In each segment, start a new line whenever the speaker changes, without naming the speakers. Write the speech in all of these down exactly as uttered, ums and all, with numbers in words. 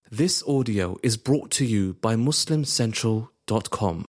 This audio is brought to you by Muslim Central dot com.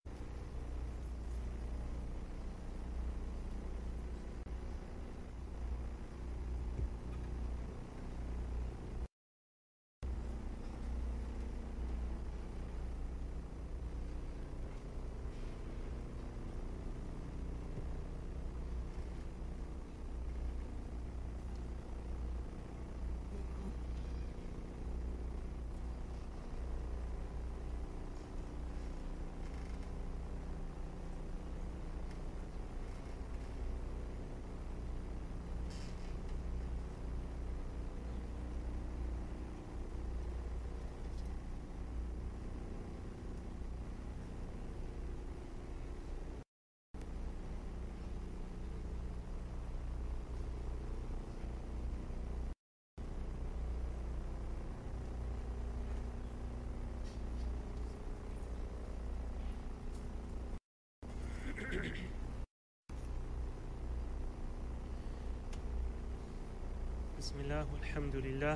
Bismillah, alhamdulillah,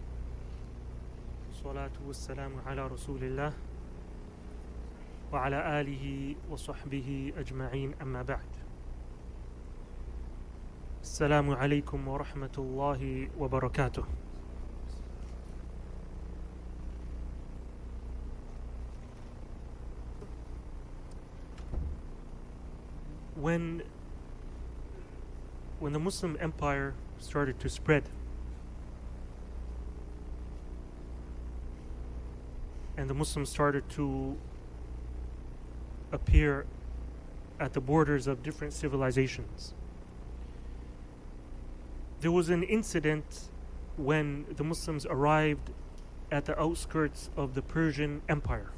salatu wassalamu ala rasulillah, wa ala alihi wa sahbihi ajma'in, amma ba'd. Assalamu alaikum wa rahmatullahi wa barakatuh. When, when the Muslim empire started to spread, and the Muslims started to appear at the borders of different civilizations, there was an incident when the Muslims arrived at the outskirts of the Persian Empire.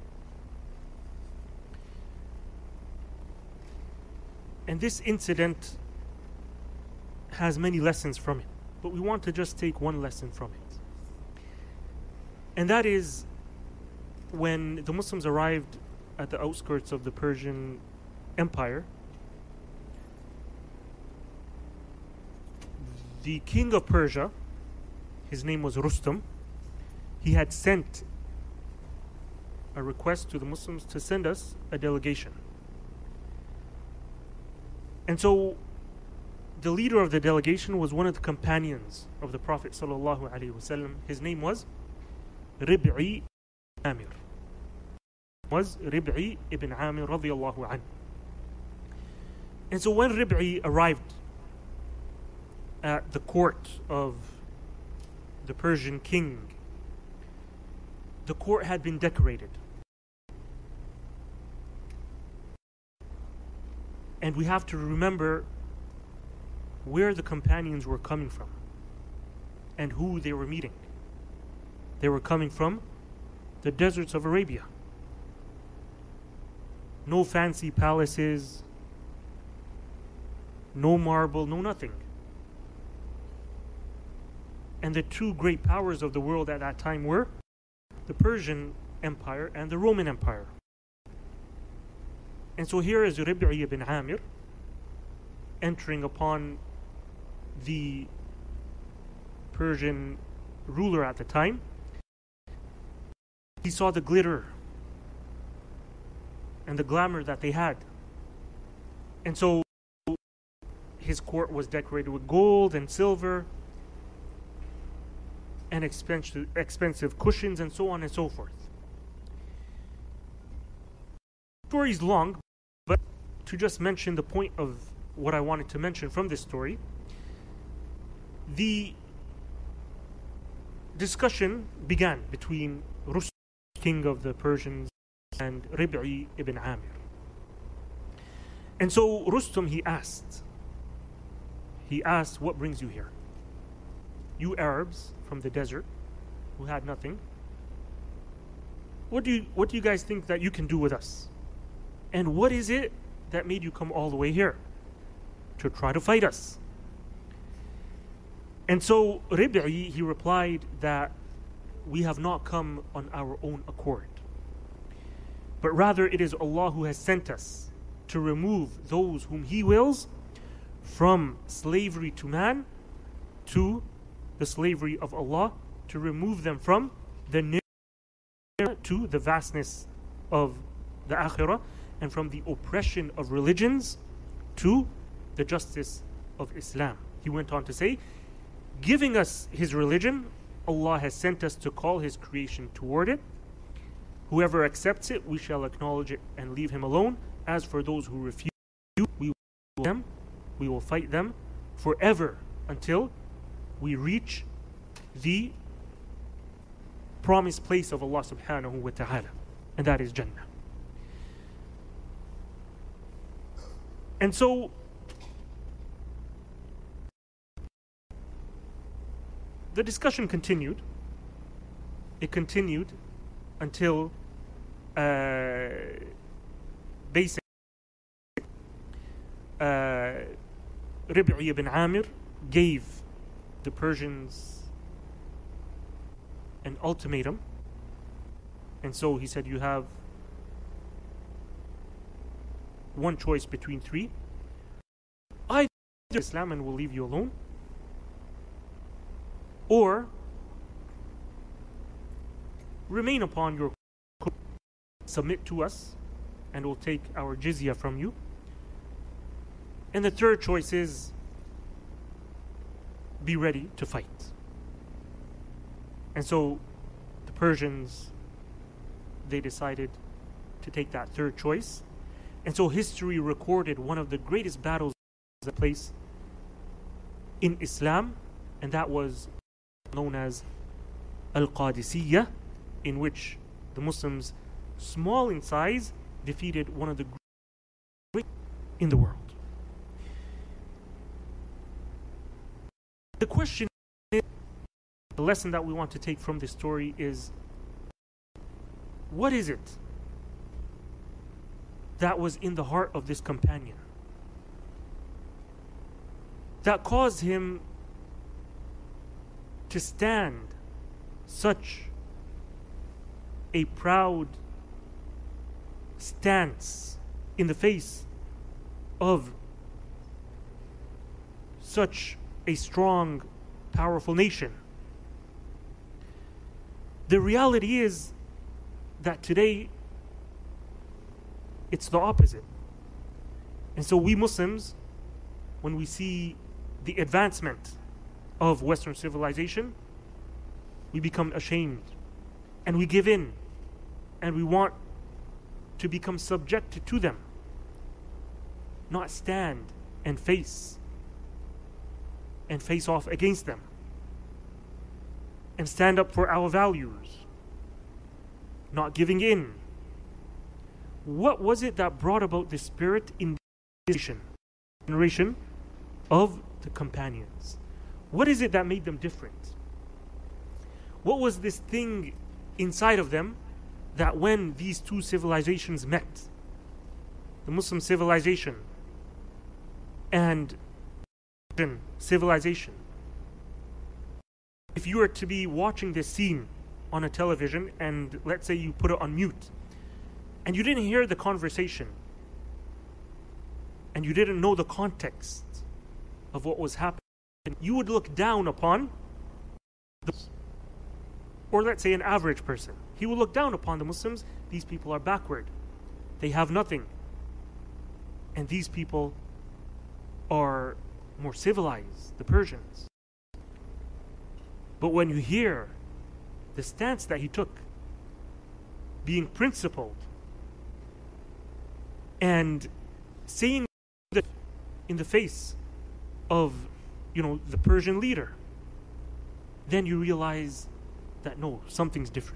And this incident has many lessons from it, but we want to just take one lesson from it. And that is, when the Muslims arrived at the outskirts of the Persian Empire, the king of Persia, his name was Rustam, he had sent a request to the Muslims to send us a delegation. And so the leader of the delegation was one of the companions of the Prophet sallallahu alaihi wasallam. His name was Rib'i Amir. Was Rib'i ibn Amir radiyallahu anhu. And so when Rib'i arrived at the court of the Persian king, the court had been decorated. And we have to remember where the companions were coming from and who they were meeting. They were coming from the deserts of Arabia. No fancy palaces, no marble, no nothing. And the two great powers of the world at that time were the Persian Empire and the Roman Empire. And so here is Rib'i ibn Amir entering upon the Persian ruler at the time. He saw the glitter and the glamour that they had. And so his court was decorated with gold and silver and expensive, expensive cushions and so on and so forth. The story is long, but to just mention the point of what I wanted to mention from this story, the discussion began between Rustam, king of the Persians, and Rib'i ibn Amir. And so Rustam, he asked, he asked, what brings you here? You Arabs from the desert who had nothing, what do you, what do you guys think that you can do with us? And what is it that made you come all the way here to try to fight us? And so Rib'i, he replied that we have not come on our own accord, but rather it is Allah who has sent us to remove those whom He wills from slavery to man to the slavery of Allah, to remove them from the to the vastness of the akhirah, and from the oppression of religions to the justice of Islam. He went on to say, giving us his religion, Allah has sent us to call his creation toward it. Whoever accepts it, we shall acknowledge it and leave him alone. As for those who refuse, we will them, we will fight them forever until we reach the promised place of Allah subhanahu wa ta'ala, and that is Jannah. And so the discussion continued. It continued until uh, basically uh, Rib'i ibn Amir gave the Persians an ultimatum. And so he said, you have one choice between three. Either Islam and we'll leave you alone, or remain upon your kufr, submit to us, and we'll take our jizya from you. And the third choice is be ready to fight. And so the Persians, they decided to take that third choice. And so history recorded one of the greatest battles that took place in Islam, and that was known as Al-Qadisiyah, in which the Muslims, small in size, defeated one of the great in the world. The question is, the lesson that we want to take from this story is, what is it that was in the heart of this companion that caused him to stand such a proud stance in the face of such a strong, powerful nation? The reality is that today it's the opposite. And so we Muslims, when we see the advancement of Western civilization, we become ashamed and we give in and we want to become subjected to them, not stand and face and face off against them and stand up for our values, not giving in. What was it that brought about this spirit in this generation of the companions? What is it that made them different? What was this thing inside of them that when these two civilizations met, the Muslim civilization and Christian civilization, if you were to be watching this scene on a television and let's say you put it on mute and you didn't hear the conversation and you didn't know the context of what was happening, you would look down upon the, or let's say an average person, he will look down upon the Muslims. These people are backward, they have nothing, and these people are more civilized, the Persians. But when you hear the stance that he took, being principled and saying that in the face of, you know, the Persian leader, then you realize that no, something's different.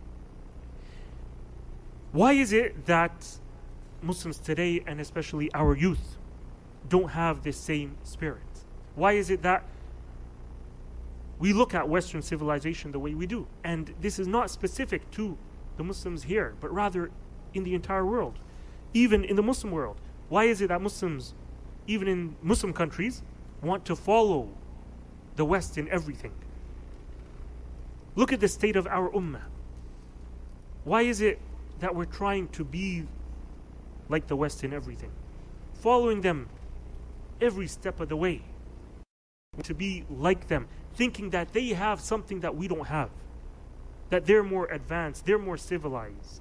Why is it that Muslims today, and especially our youth, don't have this same spirit? Why is it that we look at Western civilization the way we do? And this is not specific to the Muslims here, but rather in the entire world, even in the Muslim world. Why is it that Muslims, even in Muslim countries, want to follow the West in everything? Look at the state of our ummah. Why is it that we're trying to be like the West in everything, following them every step of the way, to be like them, thinking that they have something that we don't have, that they're more advanced, they're more civilized.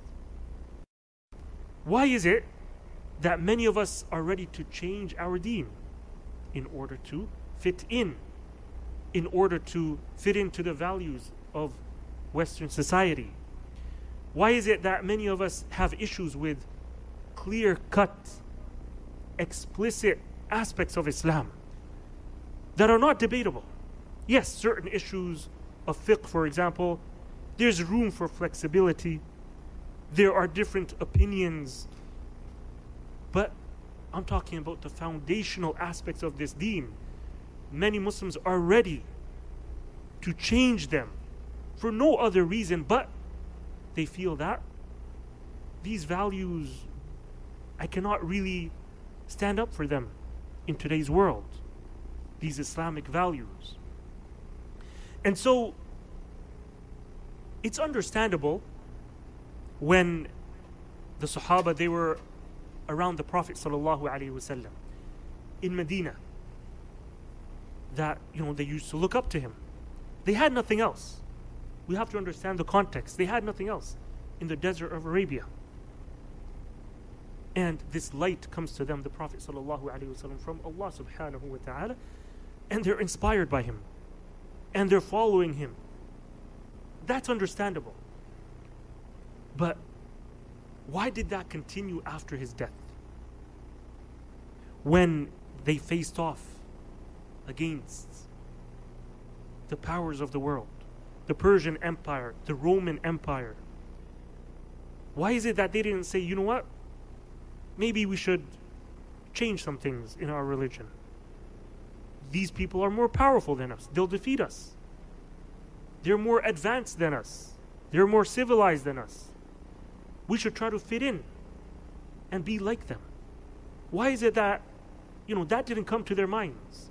Why is it that many of us are ready to change our deen in order to fit in, in order to fit into the values of Western society? Why is it that many of us have issues with clear-cut, explicit aspects of Islam that are not debatable? Yes, certain issues of fiqh, for example, there's room for flexibility. There are different opinions. But I'm talking about the foundational aspects of this deen. Many Muslims are ready to change them for no other reason but they feel that these values, I cannot really stand up for them in today's world, these Islamic values. And so it's understandable when the Sahaba, they were around the Prophet sallallahu alaihi wasallam in Medina, that, you know, they used to look up to him. They had nothing else. We have to understand the context. They had nothing else in the desert of Arabia. And this light comes to them, the Prophet sallallahu alaihi wasallam, from Allah subhanahu wa ta'ala, and they're inspired by him. And they're following him. That's understandable. But why did that continue after his death? When they faced off against the powers of the world, the Persian Empire, the Roman Empire. Why is it that they didn't say, you know what? Maybe we should change some things in our religion. These people are more powerful than us. They'll defeat us. They're more advanced than us. They're more civilized than us. We should try to fit in and be like them. Why is it that, you know, that didn't come to their minds?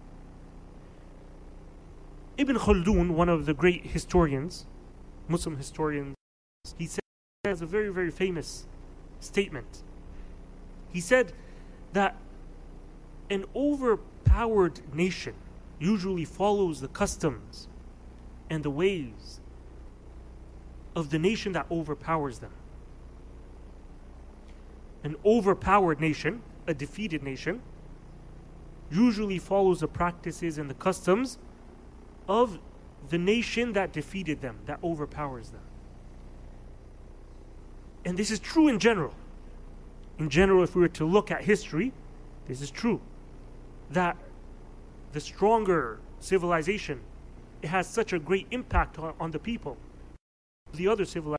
Ibn Khaldun, one of the great historians, Muslim historians, he said, has a very, very famous statement. He said that an overpowered nation usually follows the customs and the ways of the nation that overpowers them. An overpowered nation, a defeated nation, usually follows the practices and the customs of the nation that defeated them, that overpowers them. And this is true in general. In general, if we were to look at history, this is true. That the stronger civilization, it has such a great impact on, on the people. The other civilized,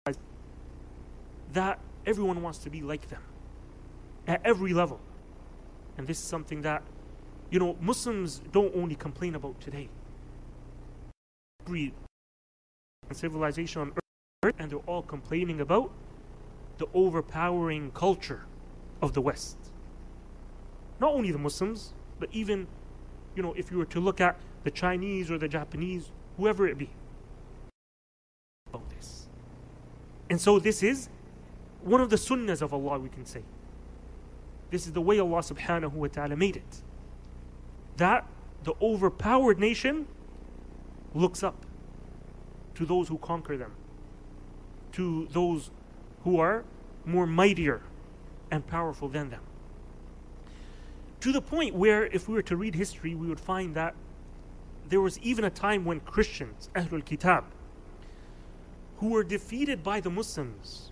that everyone wants to be like them at every level. And this is something that, you know, Muslims don't only complain about today. Every civilization on earth, and they're all complaining about the overpowering culture of the West. Not only the Muslims, but even, you know, if you were to look at the Chinese or the Japanese, whoever it be, about this. And so this is one of the sunnahs of Allah, we can say. This is the way Allah subhanahu wa ta'ala made it. That the overpowered nation looks up to those who conquer them, to those who are more mightier and powerful than them. To the point where, if we were to read history, we would find that there was even a time when Christians, Ahlul Kitab, who were defeated by the Muslims,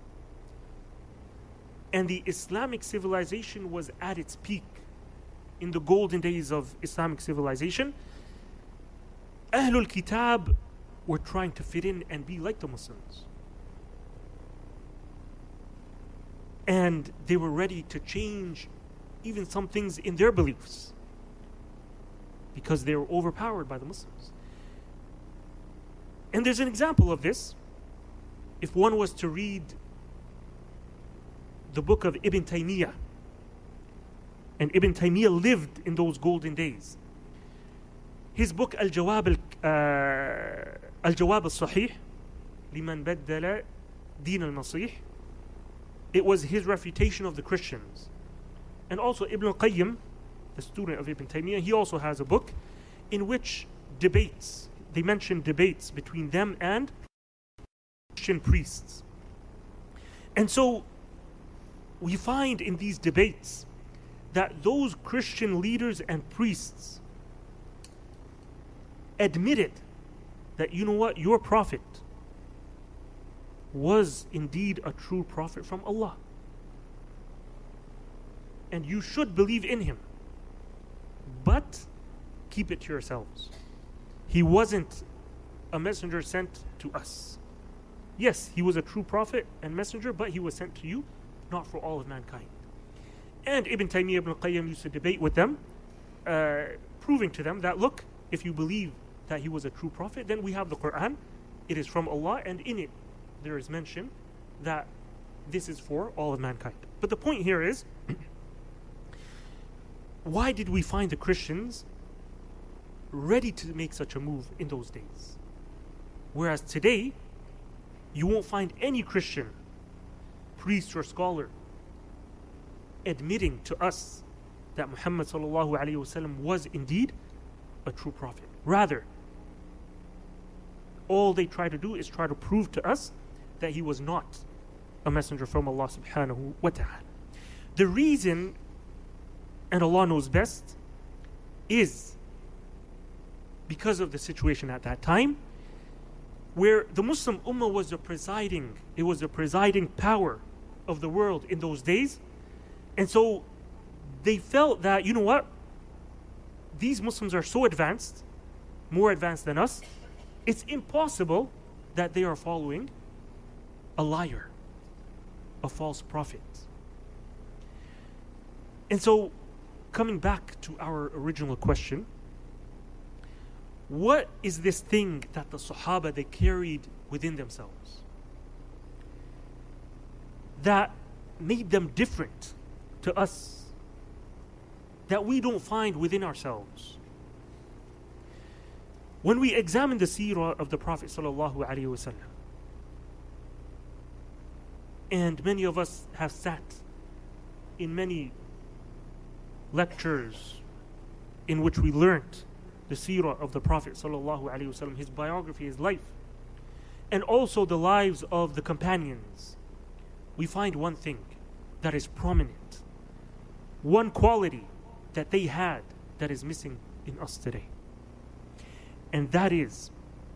and the Islamic civilization was at its peak in the golden days of Islamic civilization, Ahlul Kitab were trying to fit in and be like the Muslims. And they were ready to change even some things in their beliefs because they were overpowered by the Muslims. And there's an example of this. If one was to read the book of Ibn Taymiyyah, and Ibn Taymiyyah lived in those golden days. His book Al-Jawab al- uh, Al-Jawab al-Sahih liman baddala din al-Masih, it was his refutation of the Christians. And also Ibn al-Qayyim, the student of Ibn Taymiyyah, he also has a book in which debates, they mention debates between them and Christian priests. And so we find in these debates that those Christian leaders and priests admitted that, you know what, your prophet was indeed a true prophet from Allah. And you should believe in him. But keep it to yourselves. He wasn't a messenger sent to us. Yes, he was a true prophet and messenger, but he was sent to you, not for all of mankind. And Ibn Taymiyyah ibn Qayyim used to debate with them, uh, proving to them that, look, if you believe that he was a true prophet, then we have the Quran. It is from Allah, and in it there is mention that this is for all of mankind. But the point here is, why did we find the Christians ready to make such a move in those days? Whereas today, you won't find any Christian priest or scholar admitting to us that Muhammad sallallahu alaihi wasallam was indeed a true prophet. Rather, all they try to do is try to prove to us that he was not a messenger from Allah subhanahu wa ta'ala. The reason, and Allah knows best, is because of the situation at that time, where the Muslim Ummah was the presiding, it was the presiding power of the world in those days. And so they felt that, you know what, these Muslims are so advanced, more advanced than us, it's impossible that they are following a liar, a false prophet. And so, coming back to our original question, what is this thing that the Sahaba, they carried within themselves that made them different to us, that we don't find within ourselves? When we examine the seerah of the Prophet sallallahu alaihi wasallam, and many of us have sat in many lectures in which we learnt the seerah of the Prophet sallallahu alaihi wasallam, his biography, his life, and also the lives of the companions, we find one thing that is prominent, one quality that they had that is missing in us today. And that is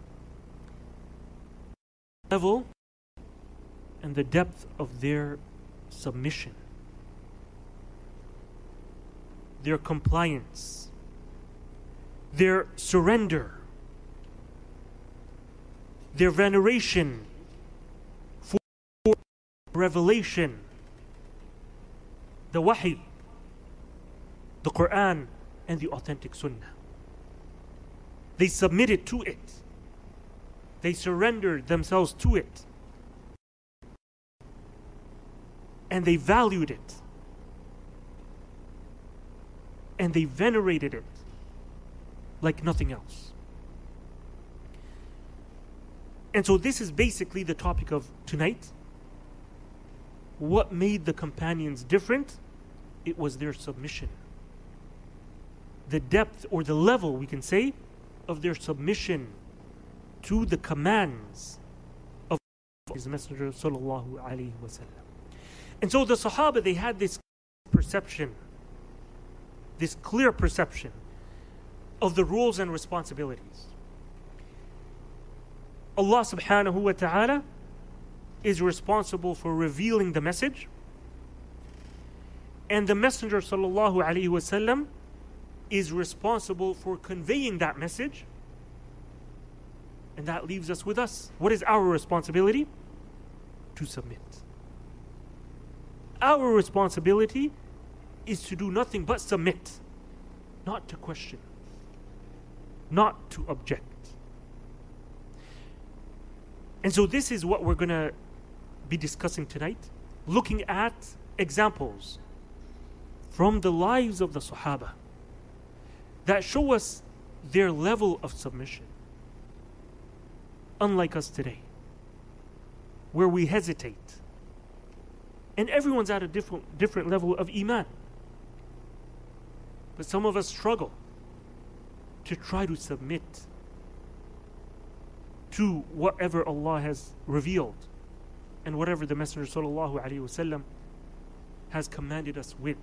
the level and the depth of their submission, their compliance, their surrender, their veneration for revelation, the wahi, the Quran, and the authentic sunnah. They submitted to it. They surrendered themselves to it. And they valued it. And they venerated it like nothing else. And so this is basically the topic of tonight. What made the companions different? It was their submission. The depth, or the level, we can say, of their submission to the commands of his Messenger sallallahu alaihi wasallam. And so the Sahaba, they had this perception, this clear perception of the roles and responsibilities. Allah subhanahu wa ta'ala is responsible for revealing the message, and the Messenger sallallahu alaihi wasallam is responsible for conveying that message. And that leaves us with us. What is our responsibility? To submit. Our responsibility is to do nothing but submit, not to question, not to object. And so this is what we're going to be discussing tonight, looking at examples from the lives of the Sahaba that show us their level of submission. Unlike us today, where we hesitate. And everyone's at a different, different level of iman. But some of us struggle to try to submit to whatever Allah has revealed and whatever the Messenger sallallahu alaihi wasallam has commanded us with.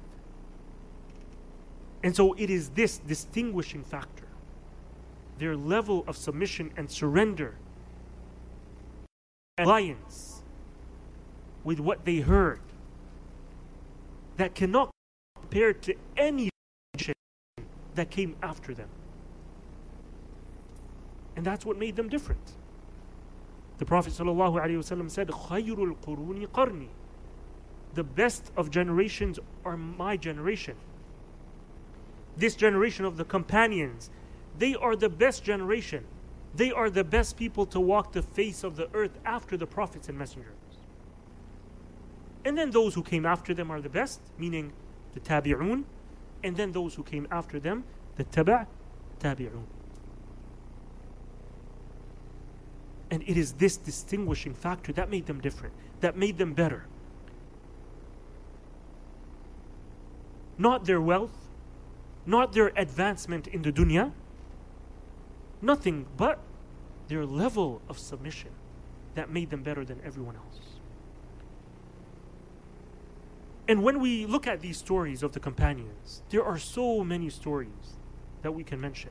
And so it is this distinguishing factor, their level of submission and surrender, alliance with what they heard, that cannot compare to any that came after them. And that's what made them different. The Prophet ﷺ said, خَيْرُ الْقُرُونِ قَرْنِي. The best of generations are my generation. This generation of the companions, they are the best generation. They are the best people to walk the face of the earth after the prophets and messengers. And then those who came after them are the best, meaning the tabi'un. And then those who came after them, the taba' tabi'un. And it is this distinguishing factor that made them different, that made them better. Not their wealth, not their advancement in the dunya, nothing but their level of submission that made them better than everyone else. And when we look at these stories of the companions, there are so many stories that we can mention.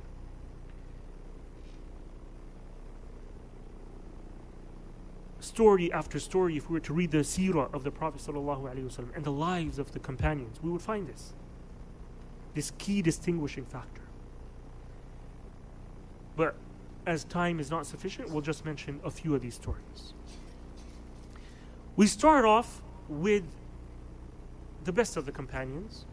Story after story, if we were to read the seerah of the Prophet ﷺ and the lives of the companions, we would find this. This key distinguishing factor. But as time is not sufficient, we'll just mention a few of these stories. We start off with the best of the companions,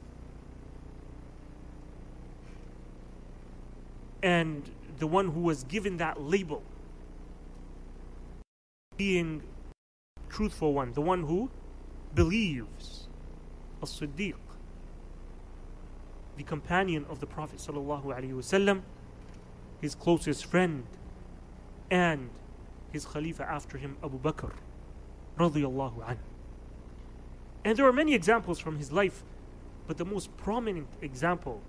and the one who was given that label, being truthful one, the one who believes, as-Siddiq, the companion of the Prophet sallallahu alaihi wasallam, his closest friend, and his Khalifa after him, Abu Bakr radiyallahu anhu. And there are many examples from his life, but the most prominent example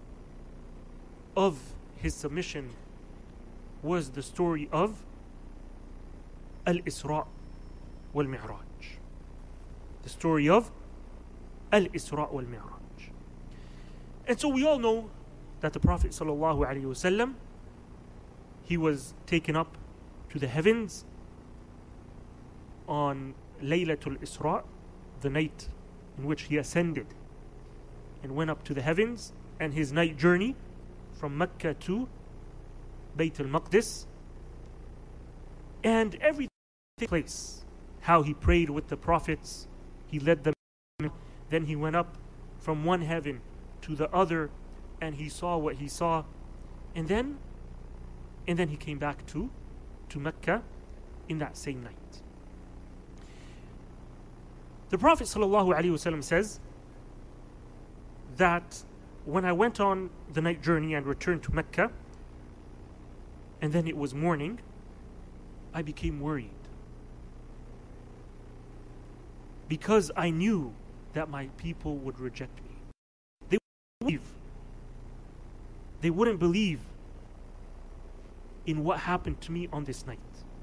of his submission was the story of Al-Isra wal-Mi'raj. The story of Al-Isra wal-Mi'raj. And so we all know that the Prophet sallallahu alaihi wasallam, he was taken up to the heavens on Laylatul Isra, the night in which he ascended and went up to the heavens, and his night journey from Mecca to Bayt al-Maqdis, and everything took place. How he prayed with the prophets, he led them, then he went up from one heaven to the other, and he saw what he saw, and then and then he came back to to Mecca in that same night. The Prophet ﷺ says that when I went on the night journey and returned to Mecca, and then it was morning, I became worried, because I knew that my people would reject me. They wouldn't believe. They wouldn't believe in what happened to me on this night.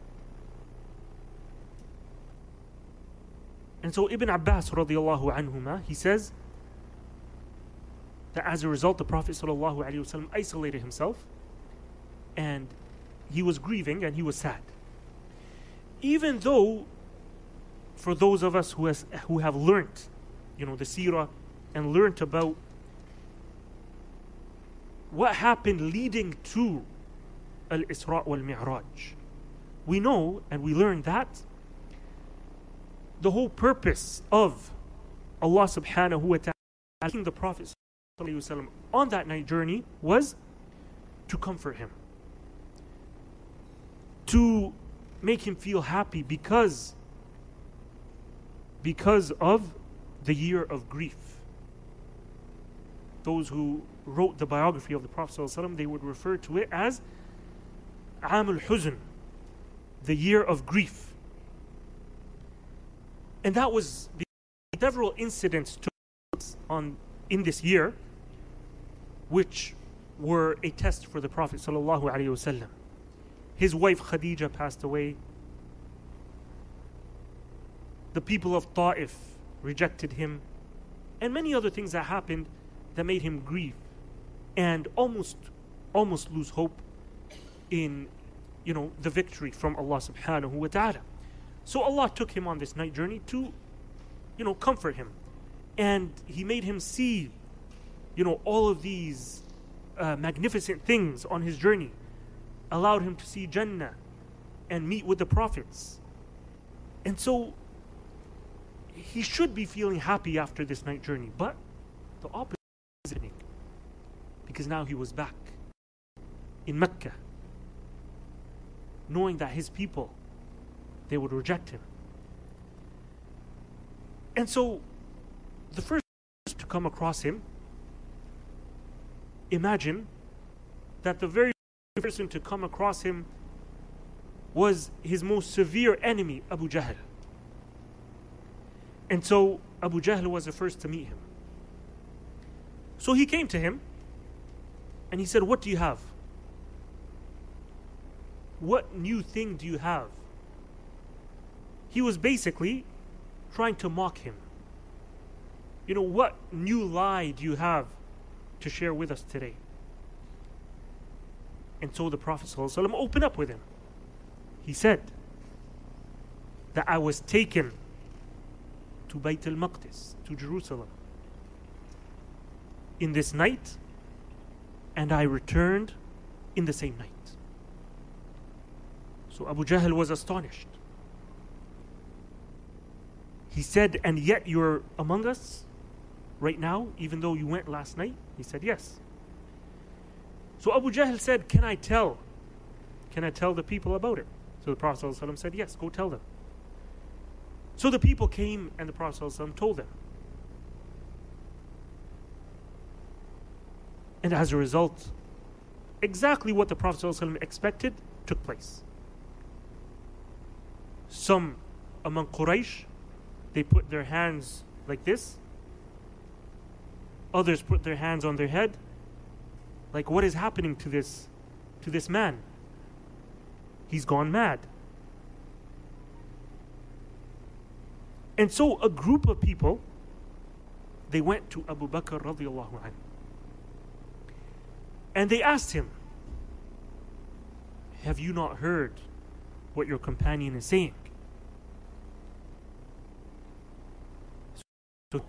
And so Ibn Abbas radiallahu anhuma, he says that as a result, the Prophet sallallahu alaihi wasallam isolated himself, and he was grieving and he was sad. Even though, for those of us who has who have learnt, you know, the seerah and learnt about what happened leading to Al-Isra wal-Mi'raj, we know and we learn that the whole purpose of Allah subhanahu wa ta'ala taking the Prophet sallallahu alaihi wasallam on that night journey was to comfort him, to make him feel happy because because of the year of grief. Those who wrote the biography of the Prophet sallallahu alaihi wasallam, they would refer to it as Aam al-Huzn, the year of grief. And that was because several incidents took place on in this year, which were a test for the Prophet sallallahu alaihi wasallam. His wife Khadija passed away. The people of Ta'if rejected him. And many other things that happened that made him grieve and almost almost lose hope in, you know, the victory from Allah subhanahu wa ta'ala. So Allah took him on this night journey to, you know, comfort him. And He made him see, you know, all of these uh, magnificent things on his journey. Allowed him to see Jannah and meet with the prophets. And so he should be feeling happy after this night journey, but the opposite is happening, because now he was back in Mecca, knowing that his people, they would reject him. And so the first to come across him, imagine that the very first person to come across him was his most severe enemy, Abu Jahl. And so Abu Jahl was the first to meet him. So he came to him and he said, "What do you have? What new thing do you have?" He was basically trying to mock him. You know, what new lie do you have to share with us today? And so the Prophet ﷺ opened up with him. He said that I was taken to Bayt al-Maqdis, to Jerusalem, in this night, and I returned in the same night. So Abu Jahl was astonished. He said, "And yet you're among us right now, even though you went last night?" He said, "Yes." So Abu Jahl said, Can I tell? Can I tell the people about it? So the Prophet ﷺ said, "Yes, go tell them." So the people came and the Prophet ﷺ told them. And as a result, exactly what the Prophet ﷺ expected took place. Some among Quraysh, they put their hands like this. Others put their hands on their head. Like, what is happening to this, to this man? He's gone mad. And so a group of people, they went to Abu Bakr radiallahu anhu. And they asked him, "Have you not heard what your companion is saying?" So,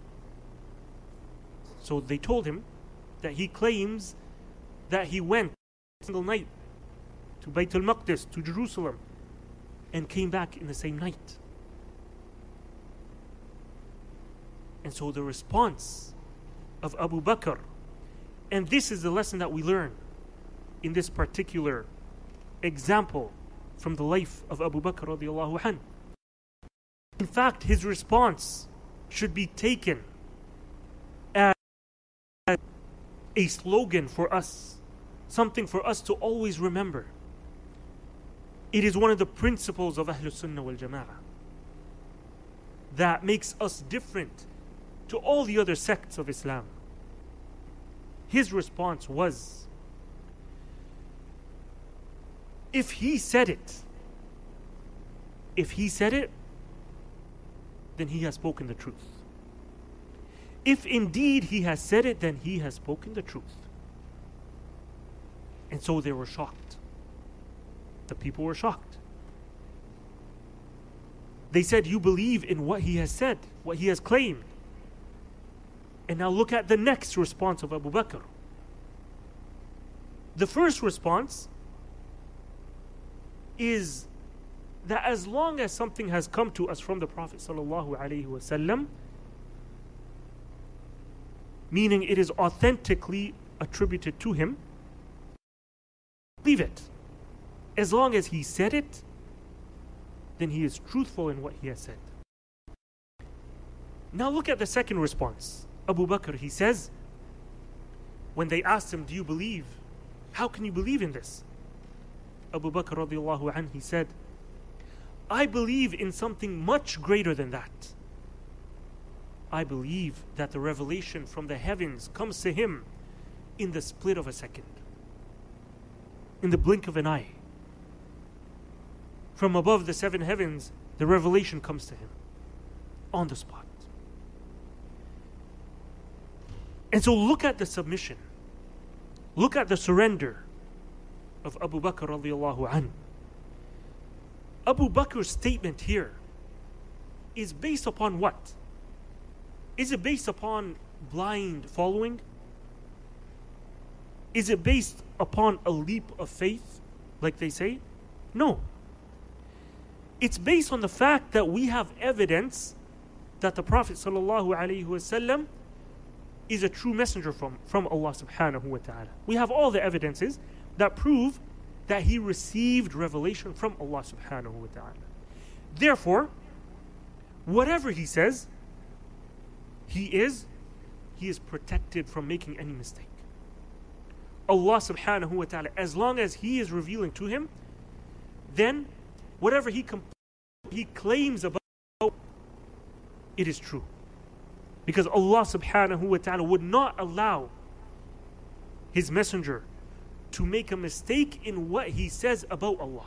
so they told him that he claims that he went a single night to Bayt al-Maqdis, to Jerusalem, and came back in the same night. And so the response of Abu Bakr, and this is the lesson that we learn in this particular example from the life of Abu Bakr radiallahu anhu. In fact, his response should be taken as a slogan for us, something for us to always remember. It is one of the principles of Ahlus Sunnah wal Jama'ah that makes us different to all the other sects of Islam. His response was, if he said it, if he said it, then he has spoken the truth. If indeed he has said it, then he has spoken the truth. And so they were shocked. The people were shocked. They said, "You believe in what he has said, what he has claimed." And now look at the next response of Abu Bakr. The first response is that as long as something has come to us from the Prophet sallallahu alaihi wasallam, meaning it is authentically attributed to him, believe it. As long as he said it, then he is truthful in what he has said. Now look at the second response. Abu Bakr, he says, when they asked him, "Do you believe? How can you believe in this?" Abu Bakr radiallahu anhu, he said, "I believe in something much greater than that. I believe that the revelation from the heavens comes to him in the split of a second, in the blink of an eye. from above the seven heavens, the revelation comes to him on the spot. And so look at the submission. Look at the surrender of Abu Bakr radiallahu anhu. Abu Bakr's statement here is based upon what? Is it based upon blind following? Is it based upon a leap of faith, like they say? No. It's based on the fact that we have evidence that the Prophet sallallahu alaihi wasallam is a true messenger from, from Allah subhanahu wa ta'ala. We have all the evidences that prove that he received revelation from Allah subhanahu wa ta'ala. Therefore, whatever he says, he is, he is protected from making any mistake. Allah subhanahu wa ta'ala, as long as he is revealing to him, then whatever he comp- he claims about, it is true. Because Allah subhanahu wa ta'ala would not allow his messenger to make a mistake in what he says about Allah.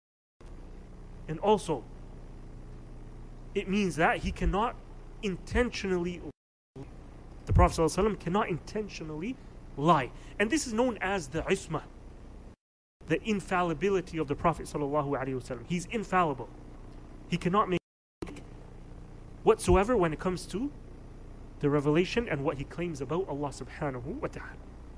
And also, it means that he cannot intentionally, the Prophet ﷺ cannot intentionally lie. And this is known as the ismah, the infallibility of the Prophet ﷺ. He's infallible. He cannot make whatsoever when it comes to the revelation and what he claims about Allah subhanahu wa ta'ala.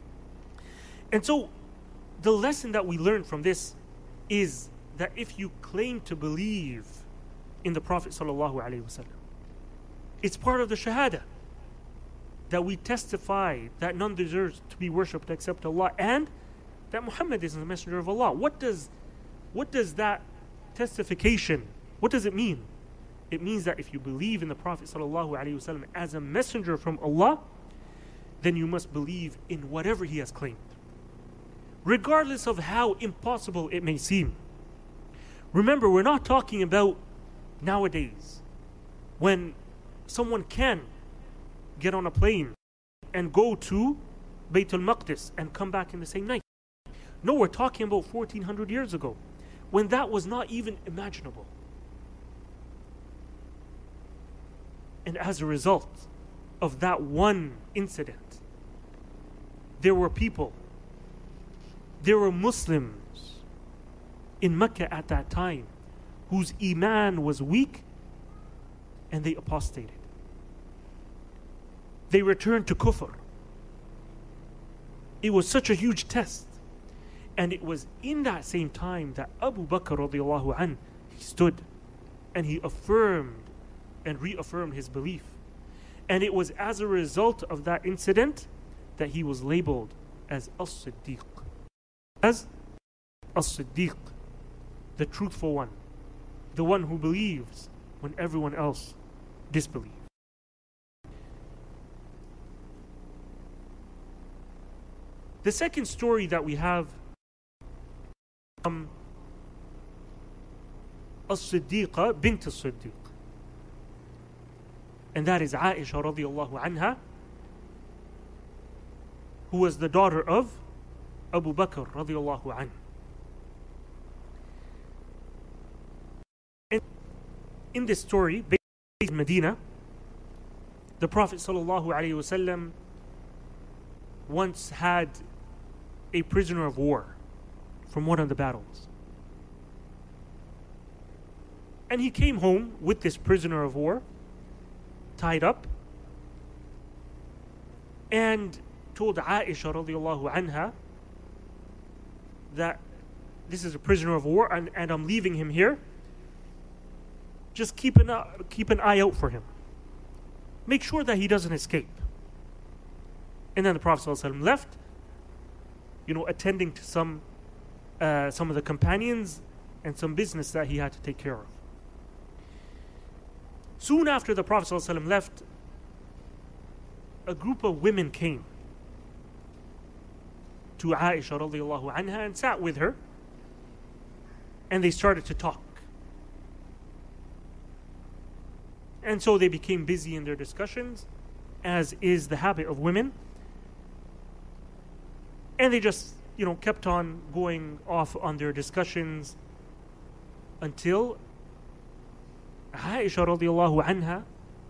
And so, the lesson that we learn from this is that if you claim to believe in the Prophet sallallahu alaihi wasallam, it's part of the shahada that we testify that none deserves to be worshipped except Allah, and that Muhammad is the messenger of Allah. What does what does that testification, what does it mean? It means that if you believe in the Prophet sallallahu alaihi wasallam as a messenger from Allah, then you must believe in whatever he has claimed, regardless of how impossible it may seem. Remember, we're not talking about nowadays when someone can get on a plane and go to Bayt al-Maqdis and come back in the same night. No, we're talking about fourteen hundred years ago, when that was not even imaginable. And as a result of that one incident, there were people, there were Muslims in Mecca at that time whose iman was weak, and they apostated. They returned to kufr. It was such a huge test. And it was in that same time that Abu Bakr radiallahu anh, he stood and he affirmed and reaffirmed his belief. And it was as a result of that incident that he was labeled as As-Siddiq. As As-Siddiq, the truthful one, the one who believes when everyone else disbelieves. The second story that we have from As-Siddiqa bint As-Siddiq, and that is Aisha radiallahu anha, who was the daughter of Abu Bakr radiallahu anhu. And in this story, based in Medina, the Prophet sallallahu alaihi wasallam once had a prisoner of war from one of the battles. And he came home with this prisoner of war tied up and told Aisha radiallahu anha that this is a prisoner of war and, and I'm leaving him here. Just keep an, uh, keep an eye out for him. Make sure that he doesn't escape. And then the Prophet ﷺ left, you know, attending to some uh, some of the companions and some business that he had to take care of. Soon after the Prophet ﷺ left, a group of women came to Aisha radiallahu anha and sat with her, and they started to talk. And so they became busy in their discussions, as is the habit of women. And they just, you know, kept on going off on their discussions. until Aisha radiallahu anha,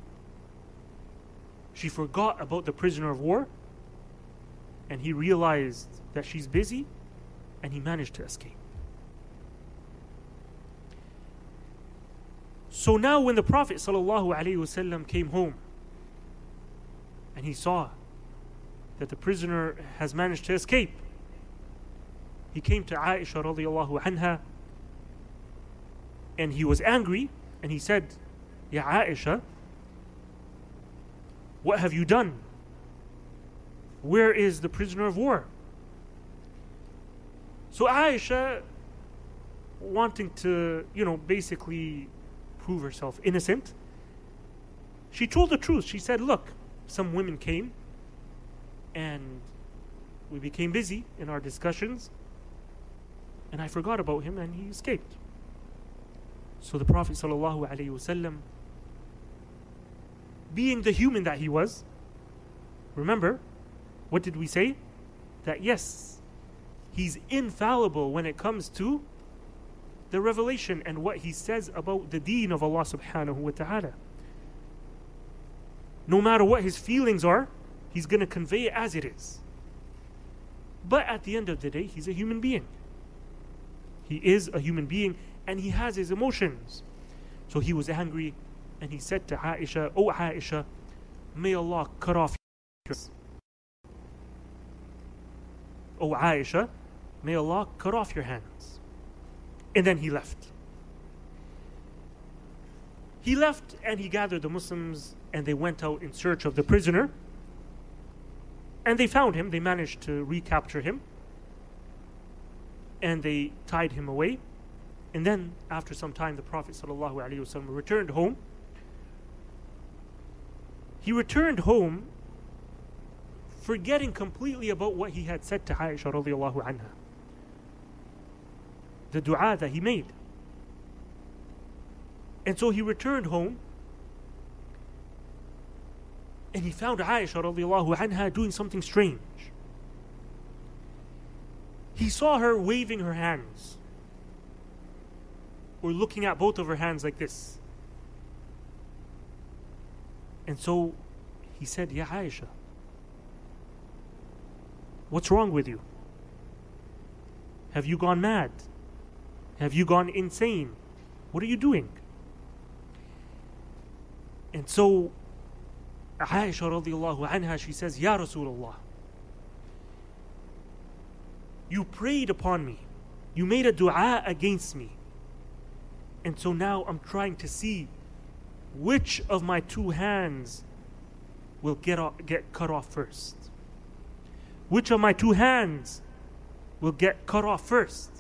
she forgot about the prisoner of war, and he realized that she's busy, and he managed to escape. So now when the Prophet sallallahu alaihi wasallam came home, and he saw that the prisoner has managed to escape, he came to Aisha radiallahu anha, and he was angry, and he said, Ya Aisha, what have you done? Where is the prisoner of war? So Aisha, wanting to, you know, basically prove herself innocent, she told the truth. She said, look, some women came and we became busy in our discussions, and I forgot about him and he escaped. So the Prophet sallallahu alaihi wasallam, being the human that he was, remember, what did we say? That yes, he's infallible when it comes to the revelation and what he says about the deen of Allah subhanahu wa ta'ala. No matter what his feelings are, he's going to convey it as it is. But at the end of the day, he's a human being. He is a human being and he has his emotions. So he was angry and he said to Aisha, Oh Aisha, may Allah cut off your hands. Oh Aisha, may Allah cut off your hands. And then he left. He left and he gathered the Muslims and they went out in search of the prisoner. And they found him. They managed to recapture him. And they tied him away. And then after some time the Prophet ﷺ returned home. He returned home forgetting completely about what he had said to Aisha radiallahu anha. The dua that he made. And so he returned home and he found Aisha radiallahu anha doing something strange. He saw her waving her hands or looking at both of her hands like this. And so he said, Ya Aisha, what's wrong with you? Have you gone mad? Have you gone insane? What are you doing? And so Aisha radiallahu anha, she says, Ya Rasulullah, you prayed upon me. You made a dua against me. And so now I'm trying to see which of my two hands will get off, get cut off first. Which of my two hands will get cut off first?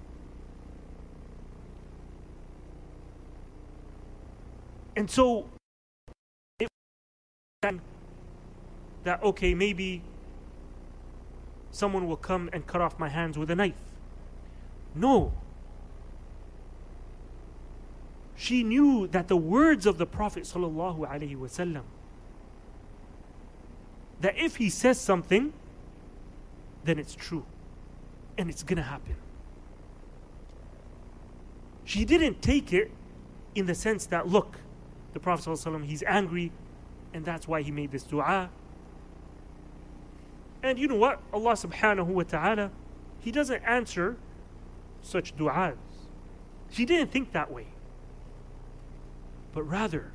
And so, if that okay, maybe someone will come and cut off my hands with a knife. No. She knew that the words of the Prophet sallallahu alaihi wasallam, that if he says something, then it's true and it's gonna happen. She didn't take it in the sense that, look, the Prophet sallallahu alaihi wasallam, he's angry and that's why he made this dua. And you know what? Allah subhanahu wa ta'ala, he doesn't answer such du'as. She didn't think that way. But rather,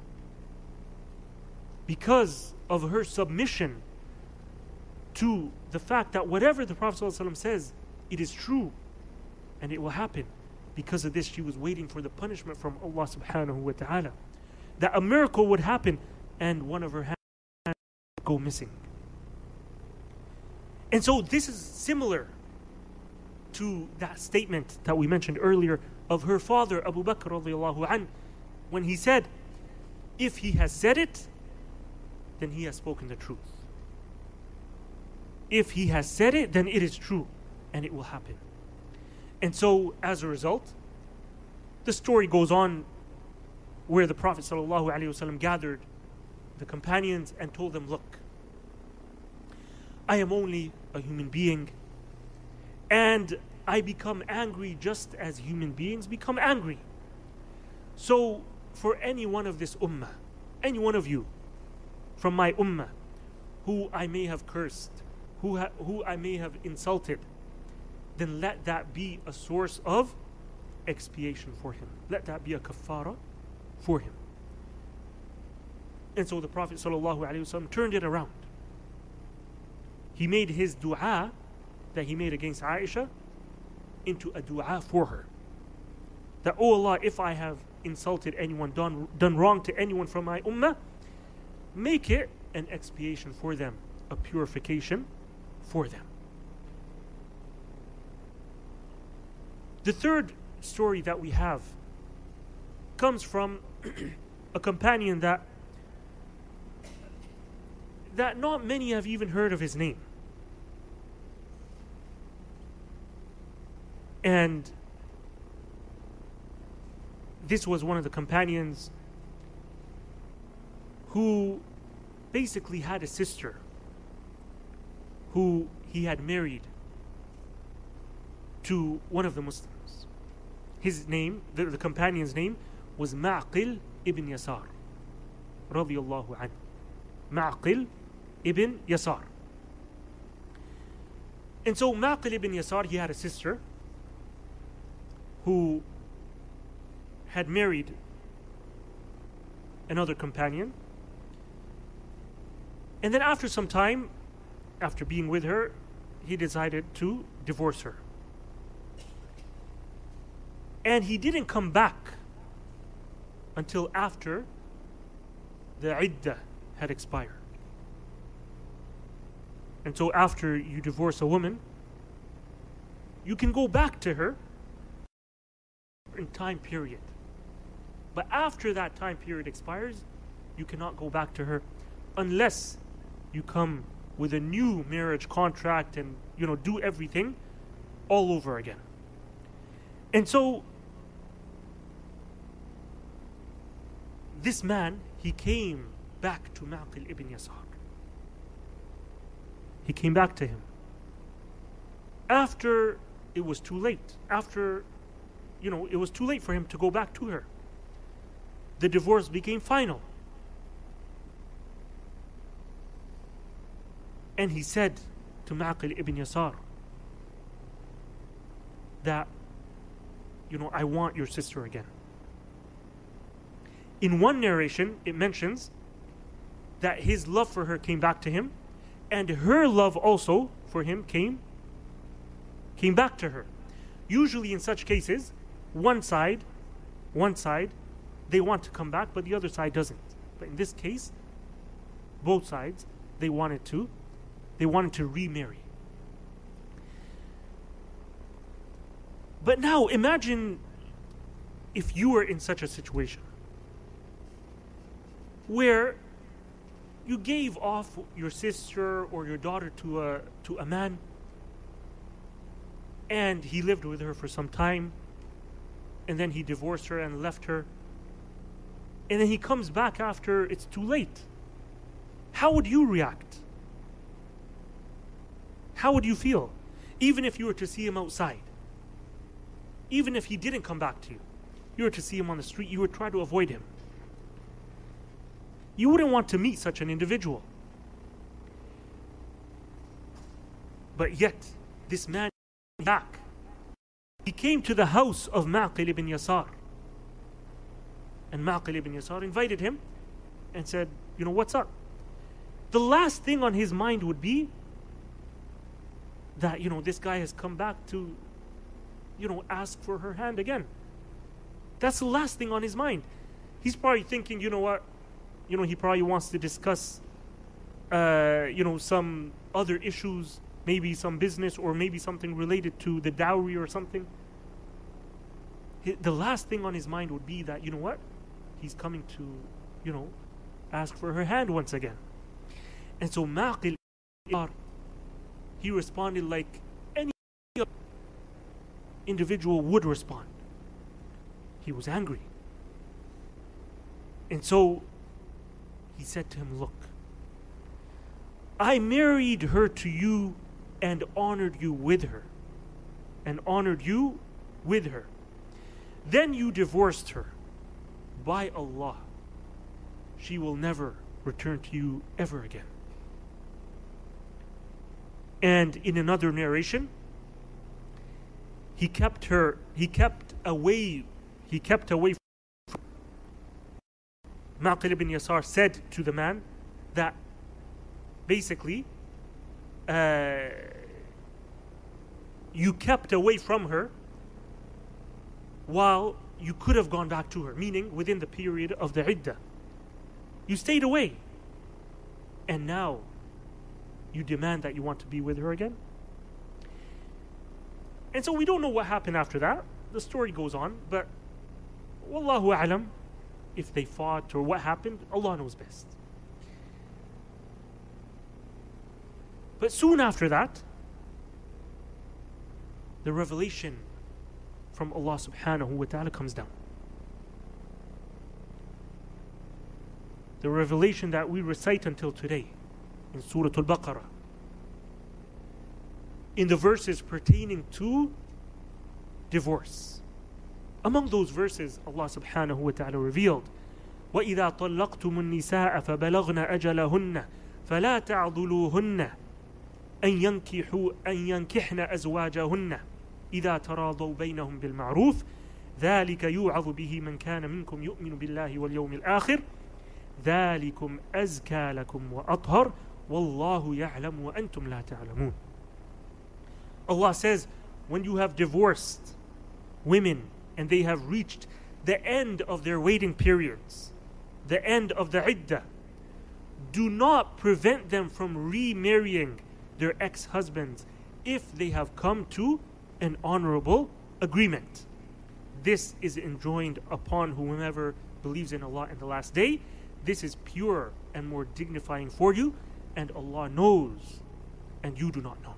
because of her submission to the fact that whatever the Prophet ﷺ says, it is true and it will happen. Because of this, she was waiting for the punishment from Allah subhanahu wa ta'ala. That a miracle would happen and one of her hands would go missing. And so this is similar to that statement that we mentioned earlier of her father, Abu Bakr radiallahu anh, when he said, if he has said it, then he has spoken the truth. If he has said it, then it is true and it will happen. And so as a result, the story goes on where the Prophet ﷺ gathered the companions and told them, look, I am only a human being and I become angry just as human beings become angry. So, for any one of this ummah, any one of you from my ummah, who I may have cursed, who, ha- who I may have insulted, then let that be a source of expiation for him. Let that be a kafara for him. And so the Prophet ﷺ turned it around. He made his dua that he made against Aisha into a dua for her. That, oh Allah, if I have insulted anyone, done, done wrong to anyone from my ummah, make it an expiation for them, a purification for them. The third story that we have comes from a companion that that not many have even heard of his name. And this was one of the companions who basically had a sister who he had married to one of the Muslims. His name, the, the companion's name, was Ma'qil ibn Yasar, radiyallahu anhu. Ma'qil ibn Yasar. And so Ma'qil ibn Yasar, he had a sister who had married another companion. And then after some time, after being with her, he decided to divorce her. And he didn't come back until after the iddah had expired. And so after you divorce a woman, you can go back to her in time period. But after that time period expires, you cannot go back to her unless you come with a new marriage contract and, you know, do everything all over again. And so this man, he came back to Ma'qil ibn Yasar. He came back to him after it was too late. After, you know, it was too late for him to go back to her. The divorce became final. And he said to Ma'qil ibn Yasar that, you know, I want your sister again. In one narration, it mentions that his love for her came back to him, and her love also for him came, came back to her. Usually in such cases, one side, one side, they want to come back, but the other side doesn't. But in this case, both sides, they wanted to, they wanted to remarry. But now imagine if you were in such a situation where you gave off your sister or your daughter to a to a man, and he lived with her for some time, and then he divorced her and left her, and then he comes back after it's too late. How would you react? How would you feel? Even if you were to see him outside, even if he didn't come back to you, you were to see him on the street, you would try to avoid him. You wouldn't want to meet such an individual. But yet, this man came back. He came to the house of Ma'qil ibn Yasar. And Ma'qil ibn Yasar invited him and said, you know, what's up? The last thing on his mind would be that, you know, this guy has come back to, you know, ask for her hand again. That's the last thing on his mind. He's probably thinking, you know what? You know, he probably wants to discuss, uh, you know, some other issues, maybe some business or maybe something related to the dowry or something. The last thing on his mind would be that, you know what? He's coming to, you know, ask for her hand once again. And so Ma'qil, he responded like any individual would respond. He was angry. And so he said to him, look, I married her to you and honored you with her. And honored you with her. Then you divorced her. by Allah, she will never return to you ever again. And in another narration, he kept her, he kept away, he kept away from Ma'qil ibn Yasar said to the man that basically uh, you kept away from her while you could have gone back to her, meaning within the period of the iddah. You stayed away, and now you demand that you want to be with her again. And so we don't know what happened after that. The story goes on, but wallahu a'lam, if they fought or what happened, Allah knows best. But soon after that, the revelation from Allah subhanahu wa ta'ala comes down. The revelation that we recite until today in Surah Al-Baqarah, in the verses pertaining to divorce. Among those verses, Allah subhanahu wa ta'ala revealed, وَإِذَا طَلَّقْتُمُ النِّسَاءَ فَبَلَغْنَ أَجَلَهُنَّ فَلَا تَعْضُلُوهُنَّ أَن يَنكِحُوا أَن يَنكِحْنَ أَزْوَاجَهُنَّ إِذَا تَرَاضَوْا بَيْنَهُم بِالْمَعْرُوفِ ذَلِكَ يُوعَظُ بِهِ مَنْ كَانَ مِنكُمْ يُؤْمِنُ بِاللَّهِ وَالْيَوْمِ الْآخِرِ ذَلِكُمْ أَزْكَى لَكُمْ وَأَطْهَرُ وَاللَّهُ يَعْلَمُ وَأَنْتُمْ لَا تَعْلَمُونَ. Allah says, when you have divorced women and they have reached the end of their waiting periods, the end of the iddah, do not prevent them from remarrying their ex-husbands if they have come to an honorable agreement. This is enjoined upon whomever believes in Allah and the last day. This is pure and more dignifying for you, and Allah knows and you do not know.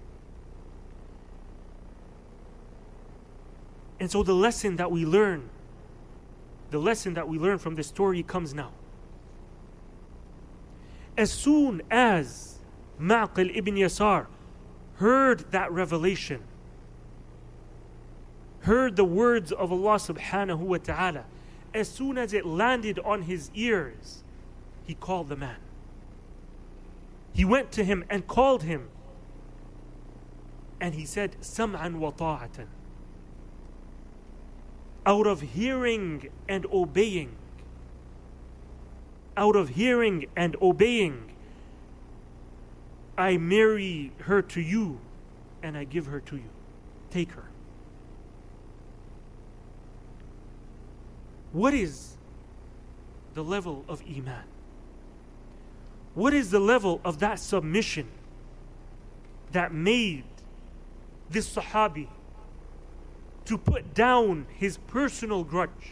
And so the lesson that we learn, the lesson that we learn from this story comes now. As soon as Ma'qil ibn Yasar heard that revelation, heard the words of Allah subhanahu wa ta'ala, as soon as it landed on his ears, he called the man. He went to him and called him. And he said, Sam'an wa ta'atan. Out of hearing and obeying, out of hearing and obeying, I marry her to you and I give her to you. Take her. What is the level of Iman? What is the level of that submission that made this Sahabi to put down his personal grudge,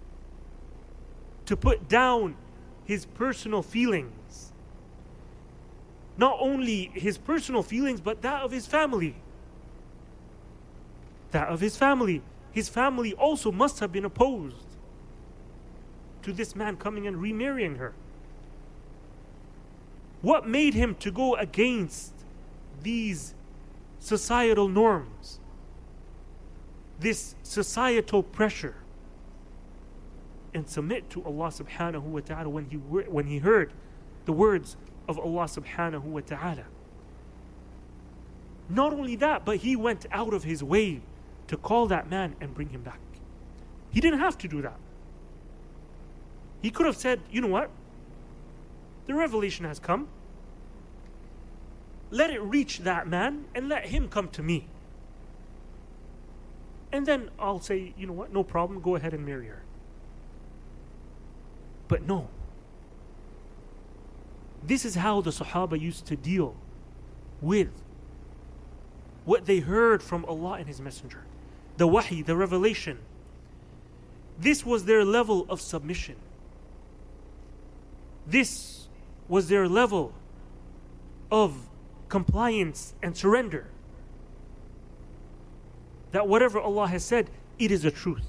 to put down his personal feelings, not only his personal feelings, but that of his family. That of his family. His family also must have been opposed to this man coming and remarrying her. What made him to go against these societal norms, this societal pressure, and submit to Allah subhanahu wa ta'ala when he, when he heard the words of Allah subhanahu wa ta'ala? Not only that, but he went out of his way to call that man and bring him back. He didn't have to do that. He could have said, you know what? The revelation has come. Let it reach that man and let him come to me. And then I'll say, you know what? No problem. Go ahead and marry her. But no. This is how the Sahaba used to deal with what they heard from Allah and His Messenger. The wahi, the revelation. This was their level of submission. This was their level of compliance and surrender. That whatever Allah has said, it is the truth.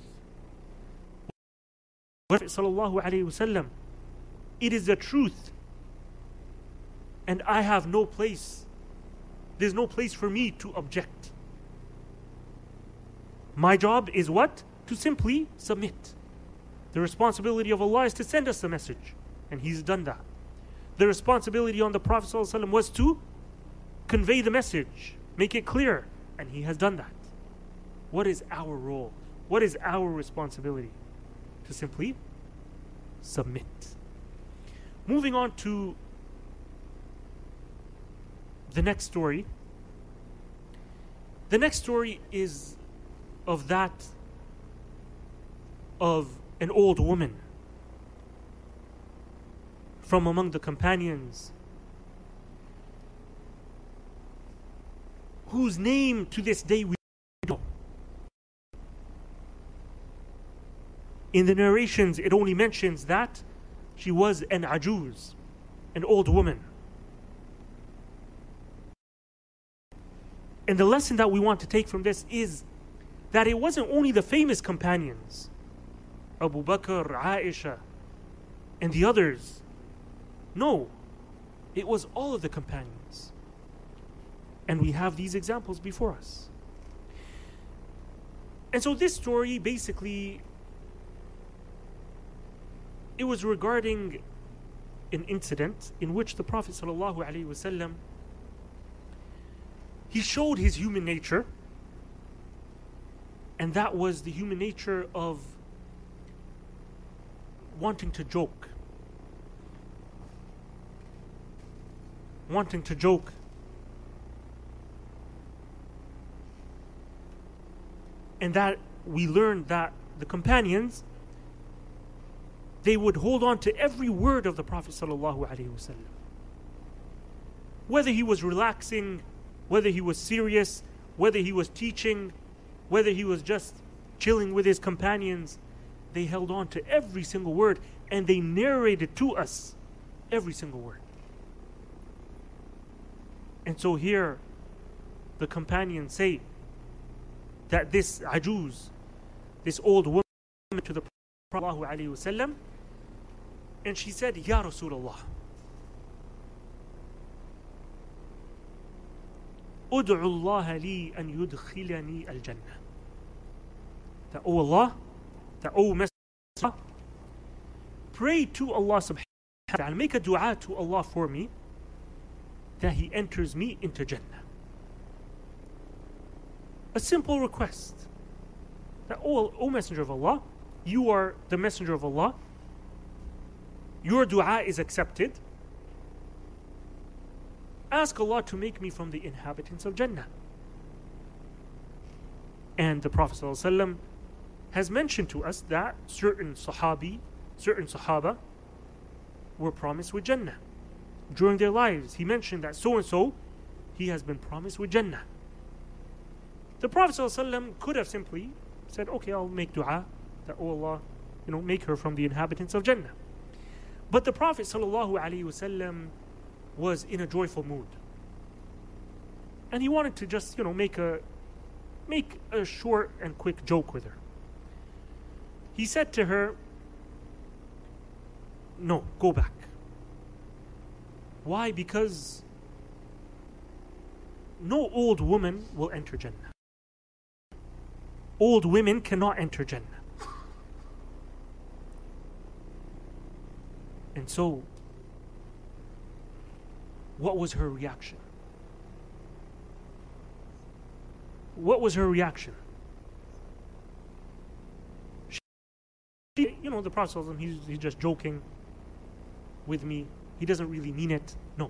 Prophet sallallahu alaihi wasallam, it is the truth. And I have no place. There's no place for me to object. My job is what? To simply submit. The responsibility of Allah is to send us the message, and He's done that. The responsibility on the Prophet ﷺ was to convey the message, make it clear, and he has done that. What is our role? What is our responsibility? To simply submit. Moving on to the next story. The next story is of that of an old woman from among the companions, whose name to this day we don't know. In the narrations, it only mentions that she was an ajuz, an old woman. And the lesson that we want to take from this is that it wasn't only the famous companions, Abu Bakr, Aisha, and the others. No, it was all of the companions. And we have these examples before us. And so this story basically, it was regarding an incident in which the Prophet ﷺ, he showed his human nature, and that was the human nature of wanting to joke. Wanting to joke. And that we learned that the companions, they would hold on to every word of the Prophet ﷺ. Whether he was relaxing, whether he was serious, whether he was teaching, whether he was just chilling with his companions, they held on to every single word, and they narrated to us every single word. And so here, the companions say that this ajuz, this old woman, to the Prophet ﷺ, and she said, Ya Rasulullah, Ud'u Allah li an yudkhilani al-Jannah. That, O Allah, that, O Messenger, pray to Allah subhanahu wa ta'ala, make a dua to Allah for me, that He enters me into Jannah. A simple request. That, O, o Messenger of Allah, you are the Messenger of Allah, your dua is accepted. Ask Allah to make me from the inhabitants of Jannah. And the Prophet ﷺ has mentioned to us that certain Sahabi, certain Sahaba were promised with Jannah. During their lives, he mentioned that so and so, he has been promised with Jannah. The Prophet ﷺ could have simply said, okay, I'll make dua that, oh Allah, you know, make her from the inhabitants of Jannah. But the Prophet ﷺ was in a joyful mood. And he wanted to just, you know, make a make a short and quick joke with her. He said to her, no, go back. Why? Because no old woman will enter Jannah. Old women cannot enter Jannah. And so, what was her reaction? What was her reaction? She, you know, the Prophet, he's, he's just joking with me. He doesn't really mean it. No.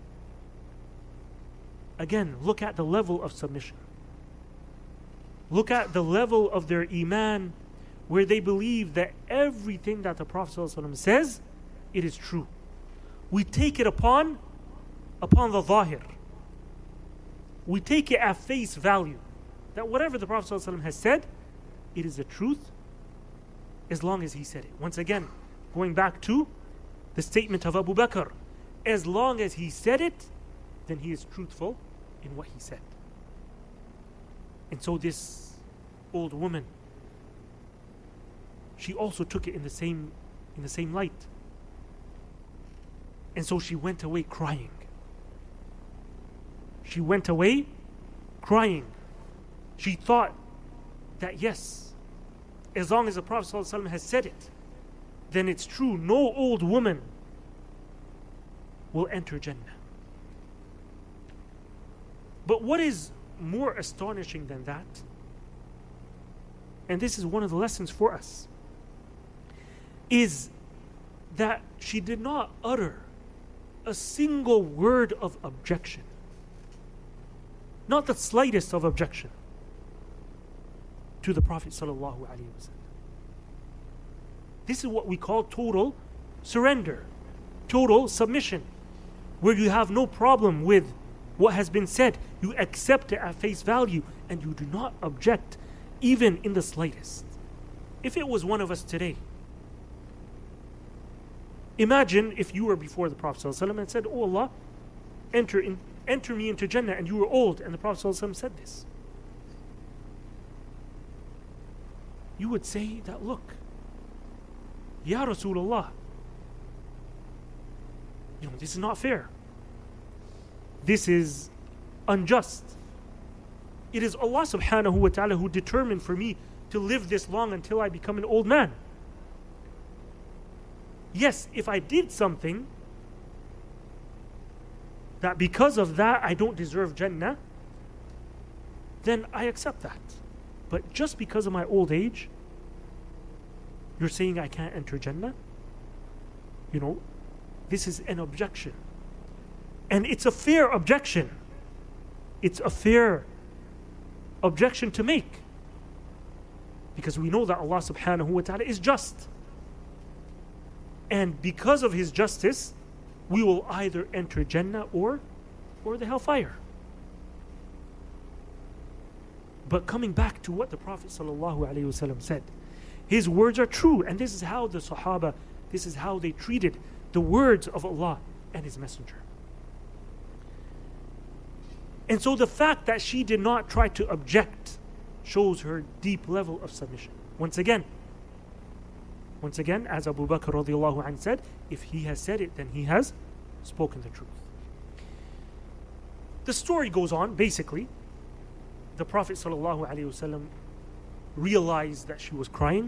Again, look at the level of submission. Look at the level of their iman, where they believe that everything that the Prophet ﷺ says, it is true. We take it upon upon the zahir. We take it at face value, that whatever the Prophet ﷺ has said, it is the truth, as long as he said it. Once again, going back to the statement of Abu Bakr, as long as he said it, then he is truthful in what he said. And so this old woman, she also took it in the same in the same light. And so she went away crying. She went away crying. She thought that yes, as long as the Prophet ﷺ has said it, then it's true, no old woman will enter Jannah. But what is more astonishing than that, and this is one of the lessons for us, is that she did not utter a single word of objection. Not the slightest of objection to the Prophet sallallahu alaihi wasallam. This is what we call total surrender, total submission, where you have no problem with what has been said. You accept it at face value and you do not object even in the slightest. If it was one of us today, imagine if you were before the Prophet ﷺ and said, "Oh Allah, enter in, enter me into Jannah," and you were old, and the Prophet ﷺ said this. You would say that, "Look, Ya Rasulullah, you know, this is not fair. This is unjust. It is Allah subhanahu wa ta'ala who determined for me to live this long until I become an old man. Yes, if I did something that because of that I don't deserve Jannah, then I accept that. But just because of my old age, you're saying I can't enter Jannah? You know, this is an objection. And it's a fair objection. It's a fair objection to make. Because we know that Allah subhanahu wa ta'ala is just. And because of His justice, we will either enter Jannah or, or the hellfire. But coming back to what the Prophet sallallahu alaihi wasallam said, his words are true, and this is how the Sahaba, this is how they treated the words of Allah and His Messenger. And so the fact that she did not try to object shows her deep level of submission. Once again, once again, as Abu Bakr radiallahu anh said, if he has said it, then he has spoken the truth. The story goes on, basically. The Prophet sallallahu alaihi wasallam realized that she was crying.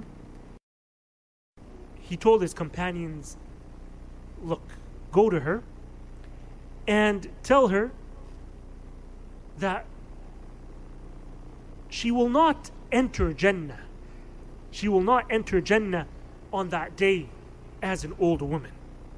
He told his companions, "Look, go to her and tell her that she will not enter Jannah. She will not enter Jannah on that day as an old woman.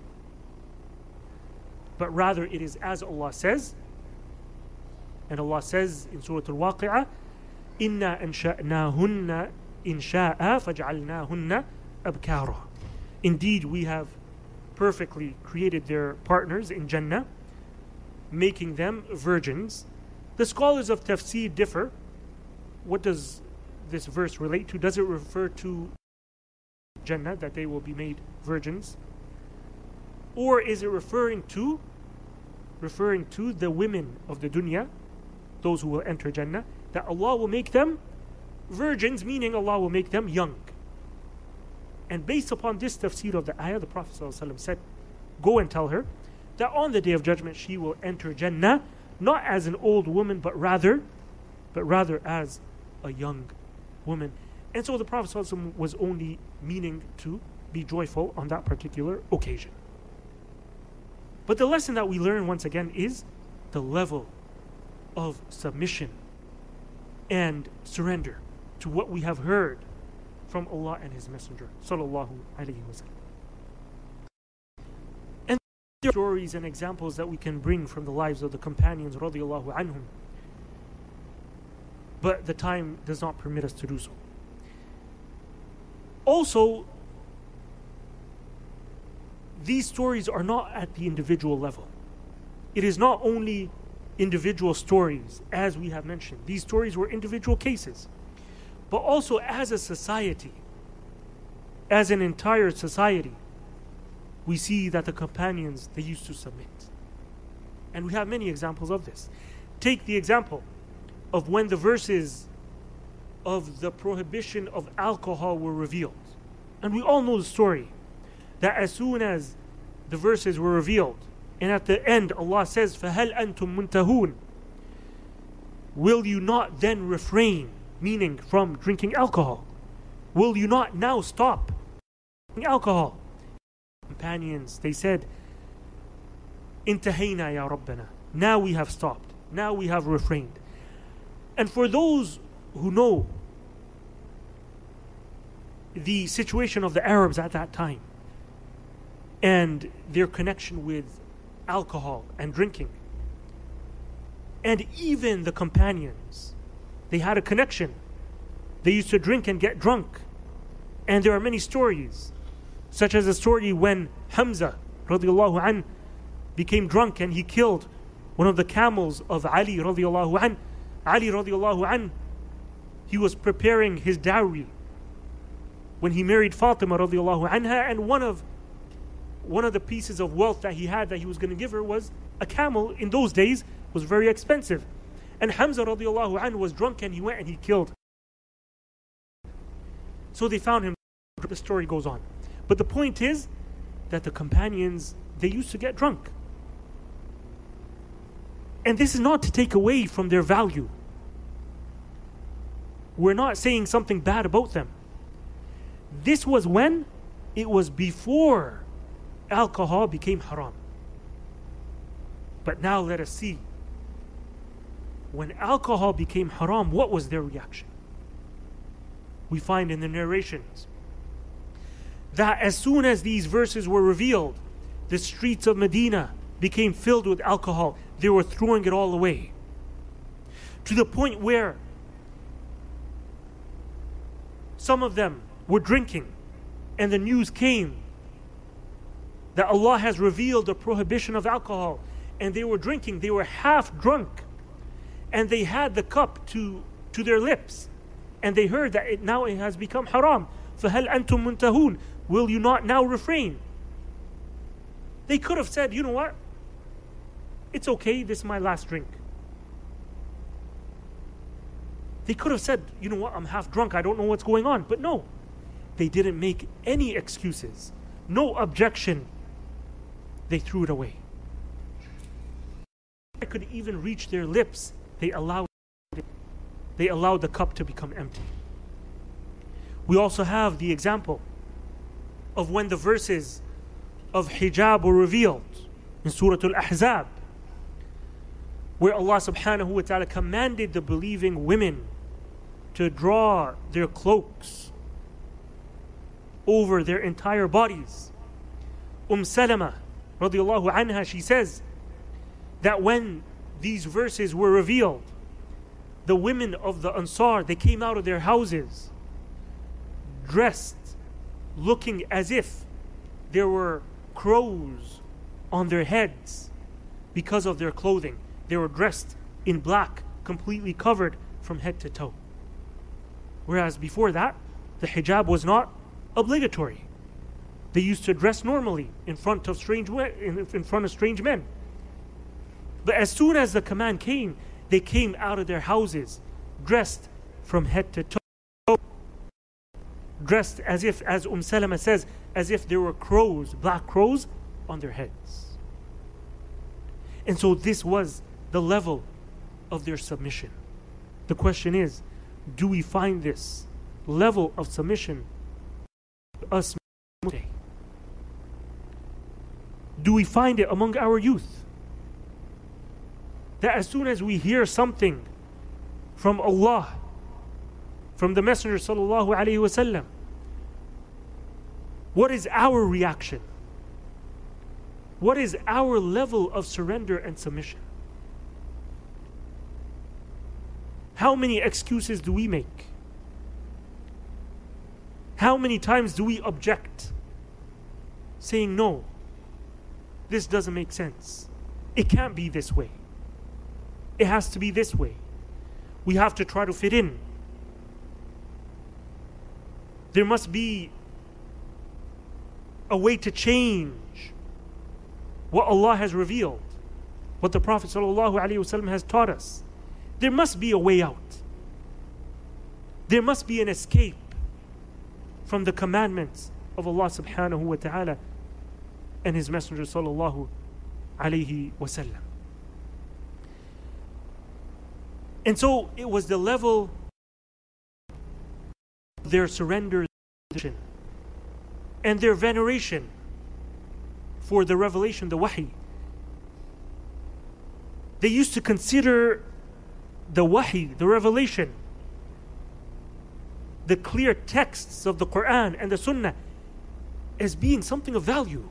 But rather it is as Allah says, and Allah says in Surah Al-Waqi'ah, إِنَّا أَنشَأْنَاهُنَّ إِنشَاءً فَجْعَلْنَاهُنَّ أَبْكَارًا. Indeed, we have perfectly created their partners in Jannah, making them virgins. The scholars of tafsir differ. What does this verse relate to? Does it refer to Jannah, that they will be made virgins? Or is it referring to referring to the women of the dunya, those who will enter Jannah, that Allah will make them virgins, meaning Allah will make them young? And based upon this tafsir of the ayah, the Prophet ﷺ said, "Go and tell her that on the Day of Judgment she will enter Jannah, not as an old woman, but rather, but rather as a young woman." And so the Prophet ﷺ was only meaning to be joyful on that particular occasion. But the lesson that we learn once again is the level of submission and surrender to what we have heard from Allah and His Messenger sallallahu alaihi wasallam. And there are stories and examples that we can bring from the lives of the companions radiallahu anhum, but the time does not permit us to do so. Also, these stories are not at the individual level. It is not only individual stories, as we have mentioned. These stories were individual cases. But also as a society, as an entire society, we see that the companions, they used to submit. And we have many examples of this. Take the example of when the verses of the prohibition of alcohol were revealed. And we all know the story, that as soon as the verses were revealed, and at the end Allah says, فَهَلْ أَنْتُمْ مُنْتَهُونَ, will you not then refrain, meaning from drinking alcohol? Will you not now stop? alcohol. Companions, they said, Intahayna ya Rabbana. Now we have stopped. Now we have refrained. And for those who know the situation of the Arabs at that time and their connection with alcohol and drinking, and even the companions, they had a connection. They used to drink and get drunk. And there are many stories, such as a story when Hamza radiallahu anh became drunk and he killed one of the camels of Ali radiallahu anh. Ali radiallahu anh, he was preparing his dowry when he married Fatima radiallahu anha, and one of one of the pieces of wealth that he had that he was going to give her was a camel. In those days was very expensive. And Hamza radiallahu anh was drunk and he went and he killed. So they found him. The story goes on. But the point is that the companions, they used to get drunk. And this is not to take away from their value. We're not saying something bad about them. This was when? It was before alcohol became haram. But now let us see. When alcohol became haram, what was their reaction? We find in the narrations that as soon as these verses were revealed, the streets of Medina became filled with alcohol. They were throwing it all away. To the point where some of them were drinking, and the news came that Allah has revealed the prohibition of alcohol, and they were drinking. They were half drunk, and they had the cup to, to their lips, and they heard that it now it has become haram. فَهَلْ أَنْتُمْ مُنْتَهُونَ? Will you not now refrain? They could have said, you know what? It's okay, this is my last drink. They could have said, you know what, I'm half drunk, I don't know what's going on. But no, they didn't make any excuses, no objection. They threw it away. They could even reach their lips. They allowed it. They allowed the cup to become empty. We also have the example of when the verses of hijab were revealed in Surah Al-Ahzab, where Allah subhanahu wa ta'ala commanded the believing women to draw their cloaks over their entire bodies. Umm Salama radiallahu anha, she says that when these verses were revealed, the women of the Ansar, they came out of their houses dressed, looking as if there were crows on their heads because of their clothing. They were dressed in black, completely covered from head to toe. Whereas before that, the hijab was not obligatory. They used to dress normally in front of strange in front of strange men. But as soon as the command came, they came out of their houses dressed from head to toe, dressed as if, as Umm Salama says, as if there were crows, black crows on their heads. And so this was the level of their submission. The question is, do we find this level of submission us today? Do we find it among our youth? That as soon as we hear something from Allah, from the Messenger sallallahu alaihi wasallam, what is our reaction? What is our level of surrender and submission? How many excuses do we make? How many times do we object, saying, no, this doesn't make sense. It can't be this way. It has to be this way. We have to try to fit in. There must be a way to change what Allah has revealed, what the Prophet ﷺ has taught us. There must be a way out. There must be an escape from the commandments of Allah subhanahu wa ta'ala and His Messenger sallallahu alayhi wa sallam. And so it was the level of their surrender and their veneration for the revelation, the wahi. They used to consider the wahi, the revelation, the clear texts of the Quran and the Sunnah as being something of value,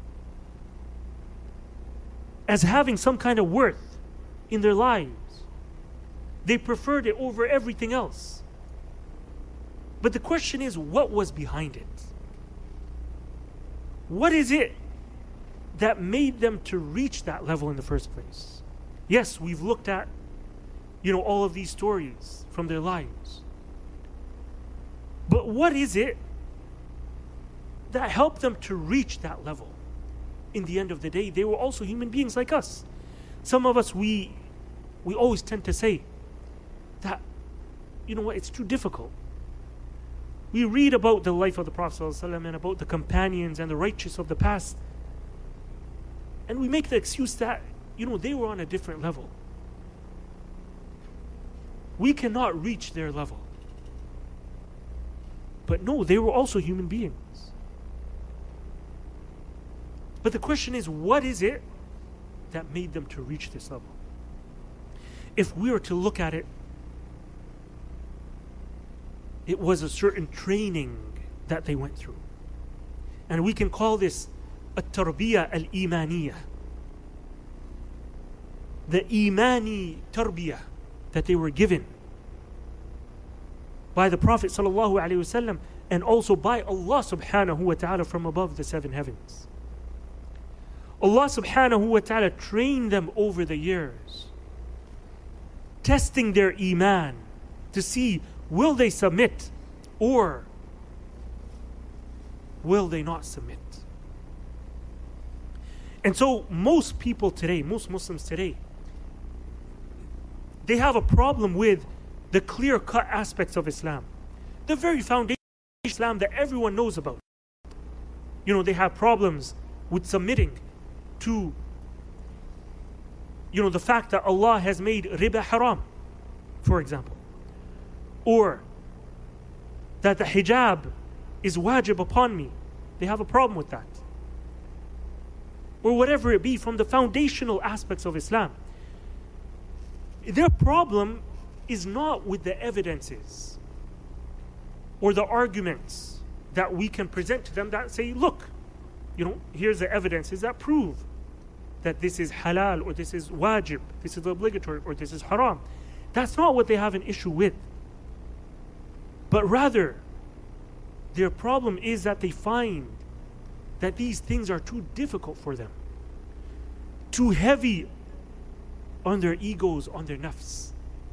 as having some kind of worth in their lives. They preferred it over everything else. But the question is, what was behind it? What is it that made them to reach that level in the first place? Yes, we've looked at, you know, all of these stories from their lives. But what is it that helped them to reach that level? In the end of the day, they were also human beings like us. Some of us, we we always tend to say that, you know what, it's too difficult. We read about the life of the Prophet ﷺ and about the companions and the righteous of the past, and we make the excuse that, you know, they were on a different level. We cannot reach their level. But no, they were also human beings. But the question is, what is it that made them to reach this level? If we were to look at it, it was a certain training that they went through. And we can call this التربية الإيمانية. The Imani tarbiyah that they were given by the Prophet sallallahu alaihi wasallam and also by Allah subhanahu wa ta'ala from above the seven heavens. Allah subhanahu wa ta'ala trained them over the years, testing their iman to see, will they submit or will they not submit? And so most people today, most Muslims today, they have a problem with the clear-cut aspects of Islam. The very foundation of Islam that everyone knows about. You know, they have problems with submitting to, you know, the fact that Allah has made riba haram, for example. Or that the hijab is wajib upon me. They have a problem with that. Or whatever it be from the foundational aspects of Islam. Their problem is not with the evidences or the arguments that we can present to them that say, look, you know, here's the evidences that prove that this is halal or this is wajib, this is obligatory or this is haram. That's not what they have an issue with. But rather, their problem is that they find that these things are too difficult for them, too heavy on their egos, on their nafs.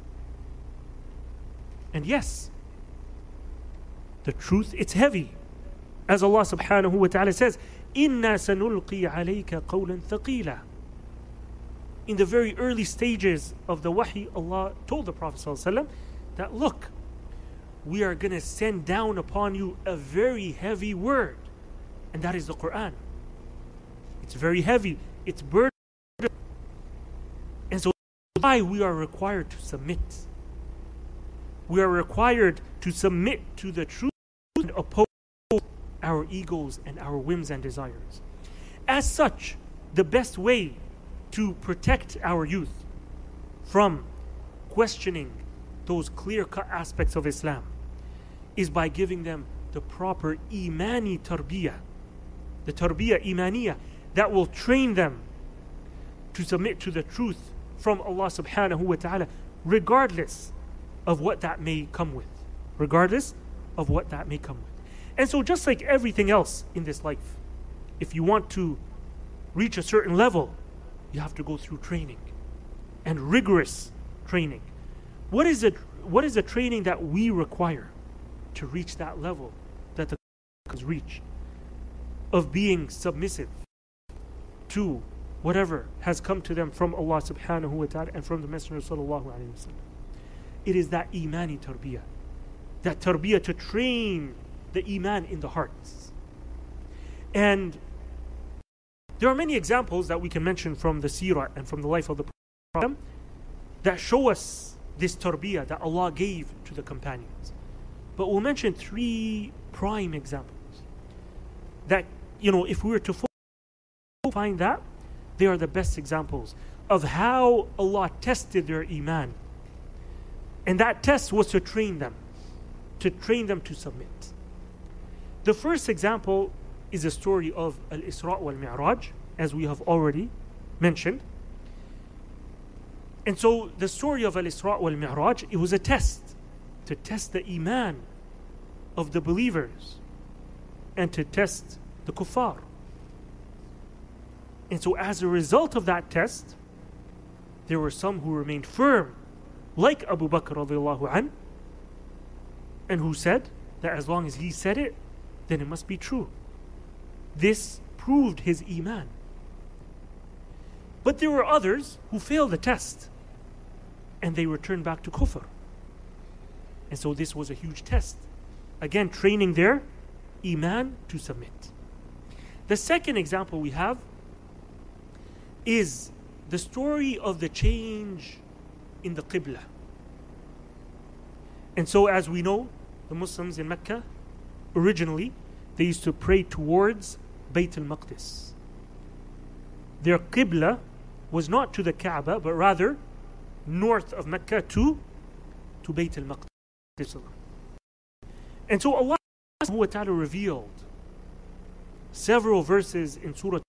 And yes, the truth, it's heavy. As Allah subhanahu wa ta'ala says, إِنَّا سَنُلْقِي عَلَيْكَ قَوْلًا ثَقِيلًا. In the very early stages of the wahi, Allah told the Prophet ﷺ that, look, we are going to send down upon you a very heavy word. And that is the Quran. It's very heavy. It's burden. And so why we are required to submit. We are required to submit to the truth and oppose our egos and our whims and desires. As such, the best way to protect our youth from questioning those clear-cut aspects of Islam is by giving them the proper imani tarbiyah, the tarbiyah imaniyah that will train them to submit to the truth from Allah subhanahu wa ta'ala, regardless of what that may come with. Regardless of what that may come with. And so just like everything else in this life, if you want to reach a certain level, you have to go through training and rigorous training. What is it? What is the training that we require to reach that level that the Muslims reach of being submissive to whatever has come to them from Allah subhanahu wa ta'ala and from the Messenger sallallahu alayhi wa sallam? It is that imani tarbiyah, that tarbiyah to train the iman in the hearts. And there are many examples that we can mention from the seerah and from the life of the Prophet that show us this tarbiyah that Allah gave to the companions. But we'll mention three prime examples. that, you know, if we were to find that, they are the best examples of how Allah tested their iman. And that test was to train them, to train them to submit. The first example is the story of Al-Isra wal-Mi'raj, as we have already mentioned. And so the story of Al-Isra wal-Mi'raj, it was a test, to test the iman of the believers and to test the kuffar. And so as a result of that test, there were some who remained firm, like Abu Bakr radiallahu anh, and who said that as long as he said it, then it must be true. This proved his iman. But there were others who failed the test, and they returned back to kufr. And so this was a huge test. Again, training their iman to submit. The second example we have is the story of the change in the Qibla. And so as we know, the Muslims in Mecca, originally, they used to pray towards Bayt al-Maqdis. Their Qibla was not to the Kaaba, but rather north of Mecca to, to Bayt al-Maqdis. And so Allah subhanahu wa ta'ala revealed several verses in Surah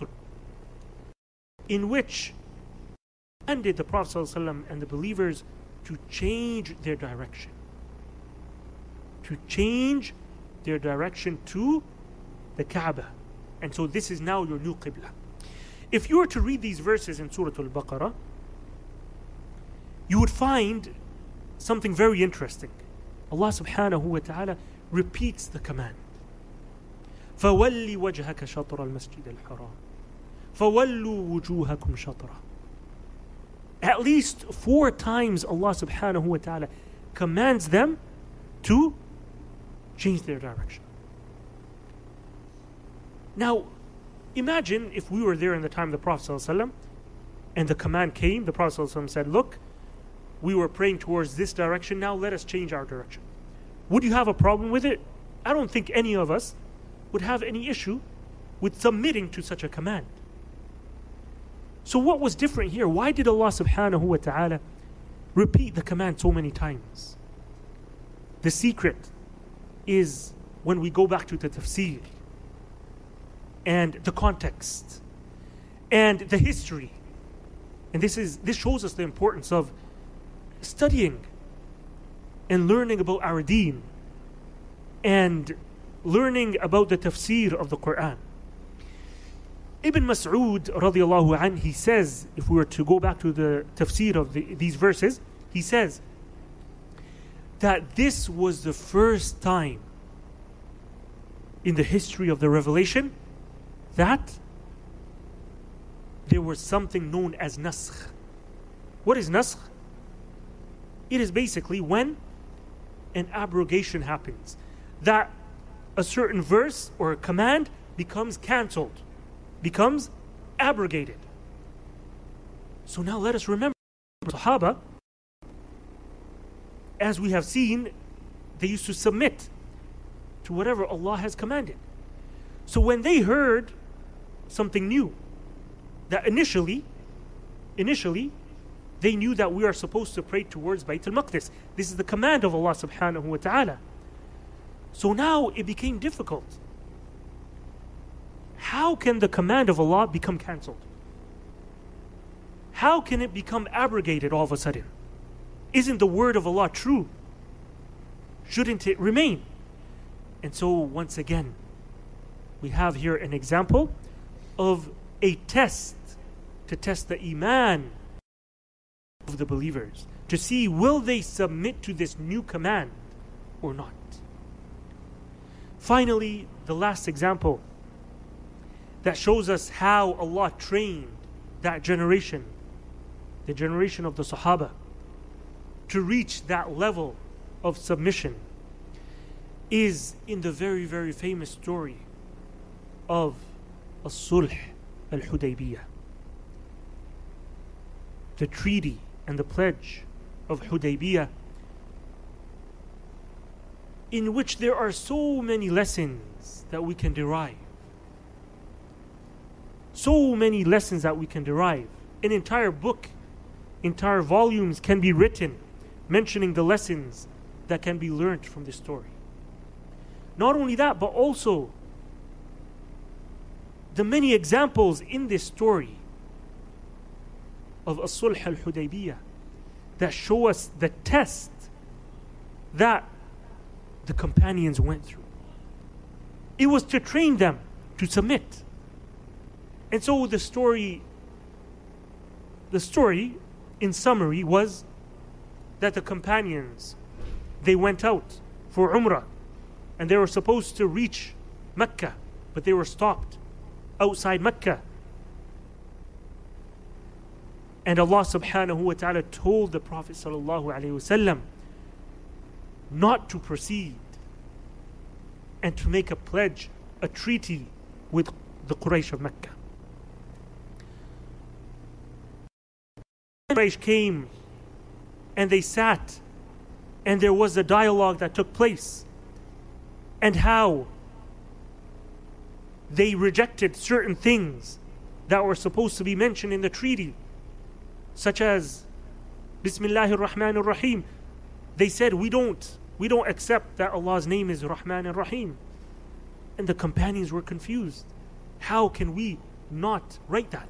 in which commanded the Prophet ﷺ and the believers to change their direction. To change their direction to the Kaaba. And so this is now your new Qibla. If you were to read these verses in Surah Al-Baqarah, you would find something very interesting. Allah subhanahu wa ta'ala repeats the command. فَوَلِّ وَجْهَكَ شَطْرَ الْمَسْجِدِ الْحَرَامِ فَوَلُّوا وُجُوهَكُمْ شَطْرَهُ. At least four times Allah subhanahu wa ta'ala commands them to change their direction. Now, imagine if we were there in the time of the Prophet ﷺ and the command came, the Prophet ﷺ said, look, we were praying towards this direction, now let us change our direction. Would you have a problem with it? I don't think any of us would have any issue with submitting to such a command. So what was different here? Why did Allah subhanahu wa ta'ala repeat the command so many times? The secret is when we go back to the tafsir and the context and the history. And this is this shows us the importance of studying and learning about our deen and learning about the tafsir of the Quran. Ibn Mas'ud radiallahu anh, he says, if we were to go back to the tafsir of the, these verses, he says that this was the first time in the history of the revelation that there was something known as naskh. What is naskh? It is basically when an abrogation happens, that a certain verse or a command becomes cancelled, becomes abrogated. So now let us remember the Sahaba, as we have seen, they used to submit to whatever Allah has commanded. So when they heard something new, that initially, initially, they knew that we are supposed to pray towards Bayt al-Maqdis. This is the command of Allah subhanahu wa ta'ala. So now it became difficult. How can the command of Allah become cancelled? How can it become abrogated all of a sudden? Isn't the word of Allah true? Shouldn't it remain? And so once again, we have here an example of a test to test the iman of the believers, to see will they submit to this new command or not. Finally, the last example that shows us how Allah trained that generation, the generation of the Sahaba, to reach that level of submission, is in the very, very famous story of As-Sulh al-Hudaybiyah, the treaty and the pledge of Hudaybiyah, in which there are so many lessons that we can derive So many lessons that we can derive. An entire book, entire volumes can be written mentioning the lessons that can be learned from this story. Not only that, but also the many examples in this story of As-Sulh al-Hudaybiyah that show us the test that the companions went through. It was to train them to submit. And so the story, the story in summary was that the companions, they went out for Umrah and they were supposed to reach Mecca, but they were stopped outside Mecca. And Allah subhanahu wa ta'ala told the Prophet sallallahu alayhi wasallam not to proceed and to make a pledge, a treaty with the Quraysh of Mecca. Quraysh came and they sat and there was a dialogue that took place, and how they rejected certain things that were supposed to be mentioned in the treaty, such as Bismillahir Rahmanir Rahim. They said, we don't we don't accept that Allah's name is Rahman and Rahim. And the companions were confused. How can we not write that?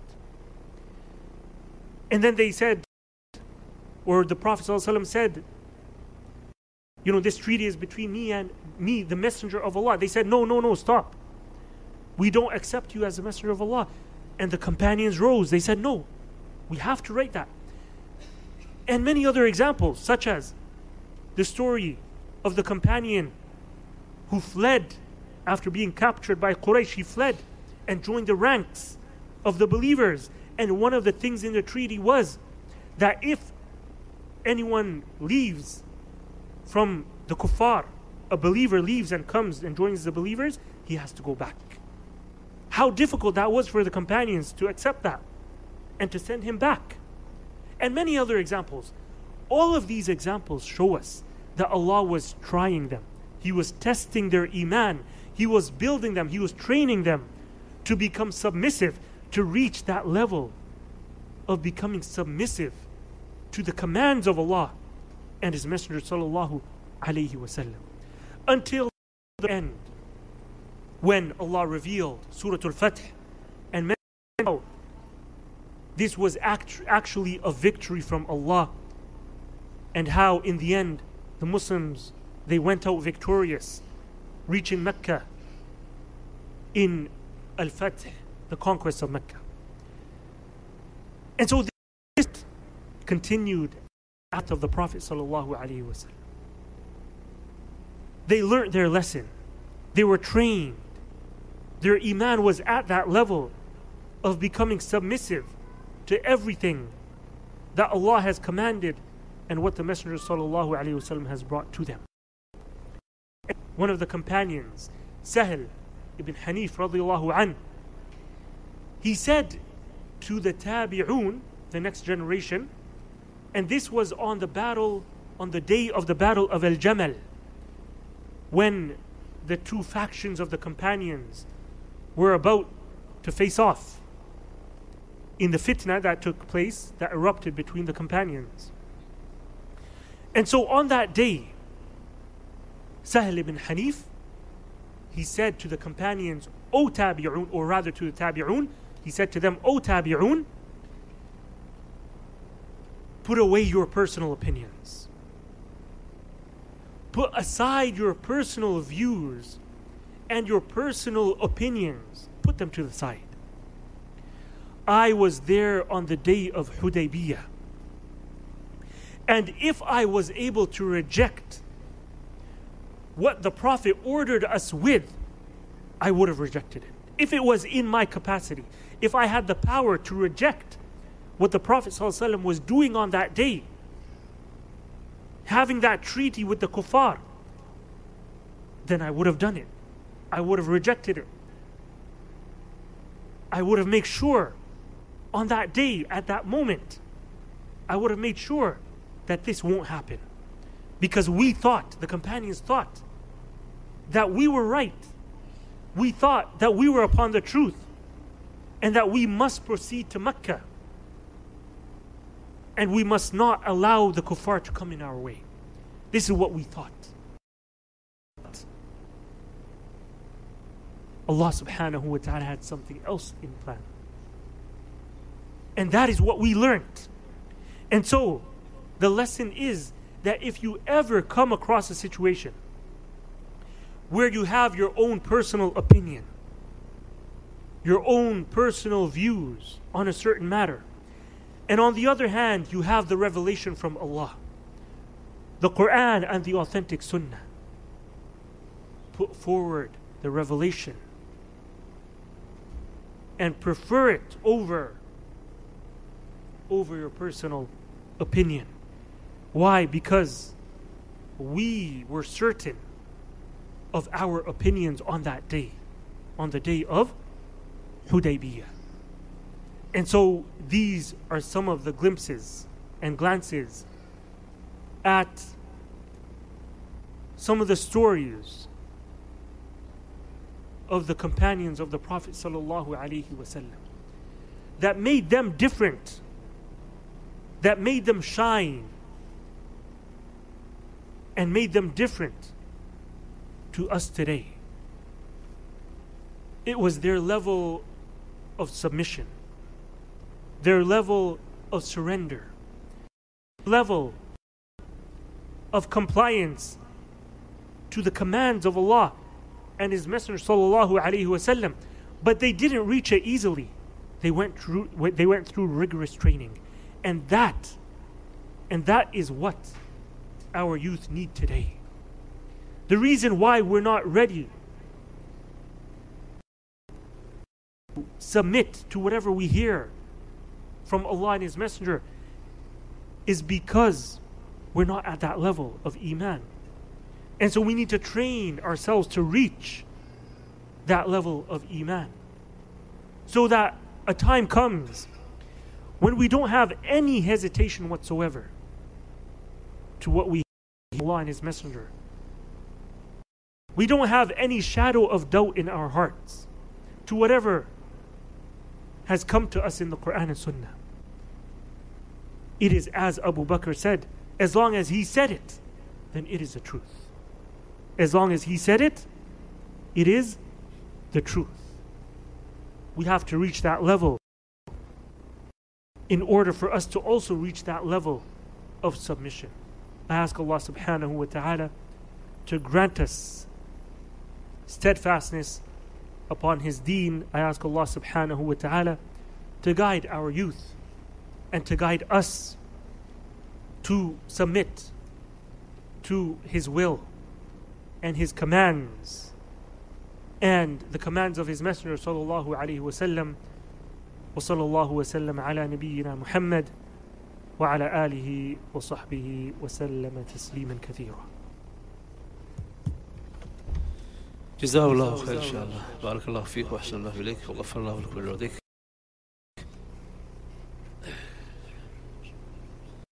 And then they said, or the Prophet ﷺ said, you know, this treaty is between me and me, the messenger of Allah. They said, no, no, no, stop. We don't accept you as the messenger of Allah. And the companions rose. They said, no, we have to write that. And many other examples, such as the story of the companion who fled after being captured by Quraysh. He fled and joined the ranks of the believers. And one of the things in the treaty was that if anyone leaves from the kuffar, a believer leaves and comes and joins the believers, he has to go back. How difficult that was for the companions to accept that and to send him back. And many other examples. All of these examples show us that Allah was trying them. He was testing their iman. He was building them. He was training them to become submissive, to reach that level of becoming submissive to the commands of Allah and His Messenger sallallahu alayhi wasallam. Until the end, when Allah revealed Surah Al-Fath and mentioned how this was act- actually a victory from Allah, and how in the end the Muslims, they went out victorious, reaching Mecca in Al-Fath, the conquest of Mecca. And so this continued after the Prophet sallallahu alaihi wasallam. They learned their lesson. They were trained. Their iman was at that level of becoming submissive to everything that Allah has commanded and what the Messenger sallallahu alaihi wasallam has brought to them. One of the companions, Sahl ibn Hanif radiyallahu anh, he said to the Tabi'un, the next generation, and this was on the battle, on the day of the battle of Al-Jamal, when the two factions of the companions were about to face off in the fitna that took place, that erupted between the companions. And so on that day, Sahl ibn Hanif, he said to the companions, O Tabi'un, or rather to the Tabi'un, he said to them, O Tabi'un, put away your personal opinions. Put aside your personal views and your personal opinions. Put them to the side. I was there on the day of Hudaybiyah. And if I was able to reject what the Prophet ordered us with, I would have rejected it. If it was in my capacity, if I had the power to reject what the Prophet ﷺ was doing on that day, having that treaty with the kuffar, then I would have done it. I would have rejected it. I would have made sure on that day, at that moment, I would have made sure that this won't happen. Because we thought, the companions thought, that we were right. We thought that we were upon the truth. and that we must proceed to Mecca. And we must not allow the kuffar to come in our way. This is what we thought. Allah subhanahu wa ta'ala had something else in plan. And that is what we learned. And so, the lesson is that if you ever come across a situation where you have your own personal opinion, your own personal views on a certain matter, and on the other hand, you have the revelation from Allah, the Quran and the authentic Sunnah, put forward the revelation and prefer it over, over your personal opinion. Why? Because we were certain of our opinions on that day, on the day of Hudaybiyah. And so these are some of the glimpses and glances at some of the stories of the companions of the Prophet sallallahu alaihi wasallam that made them different, that made them shine, and made them different to us today. It was their level of submission, their level of surrender, level of compliance to the commands of Allah and His Messenger sallallahu alaihi wasallam. But they didn't reach it easily. They went through they went through rigorous training. And that and that is what our youth need today. The reason why we're not ready to submit to whatever we hear from Allah and His Messenger is because we're not at that level of Iman. And so we need to train ourselves to reach that level of Iman, so that a time comes when we don't have any hesitation whatsoever to what we hear from Allah and His Messenger. We don't have any shadow of doubt in our hearts to whatever has come to us in the Quran and Sunnah. It is as Abu Bakr said, as long as he said it, then it is the truth. As long as he said it, it is the truth. We have to reach that level in order for us to also reach that level of submission. I ask Allah subhanahu wa ta'ala to grant us steadfastness upon His deen. I ask Allah subhanahu wa ta'ala to guide our youth and to guide us to submit to His will and His commands and the commands of His Messenger sallallahu alaihi wasallam. Wa sallallahu wa sallam ala nabiyyina Muhammad wa ala alihi wa sahbihi wa sallama tasliman kathira.
جزاه الله خير إن شاء الله. بارك الله فيك وأحسن الله إليك وغفر الله لك ولوالديك.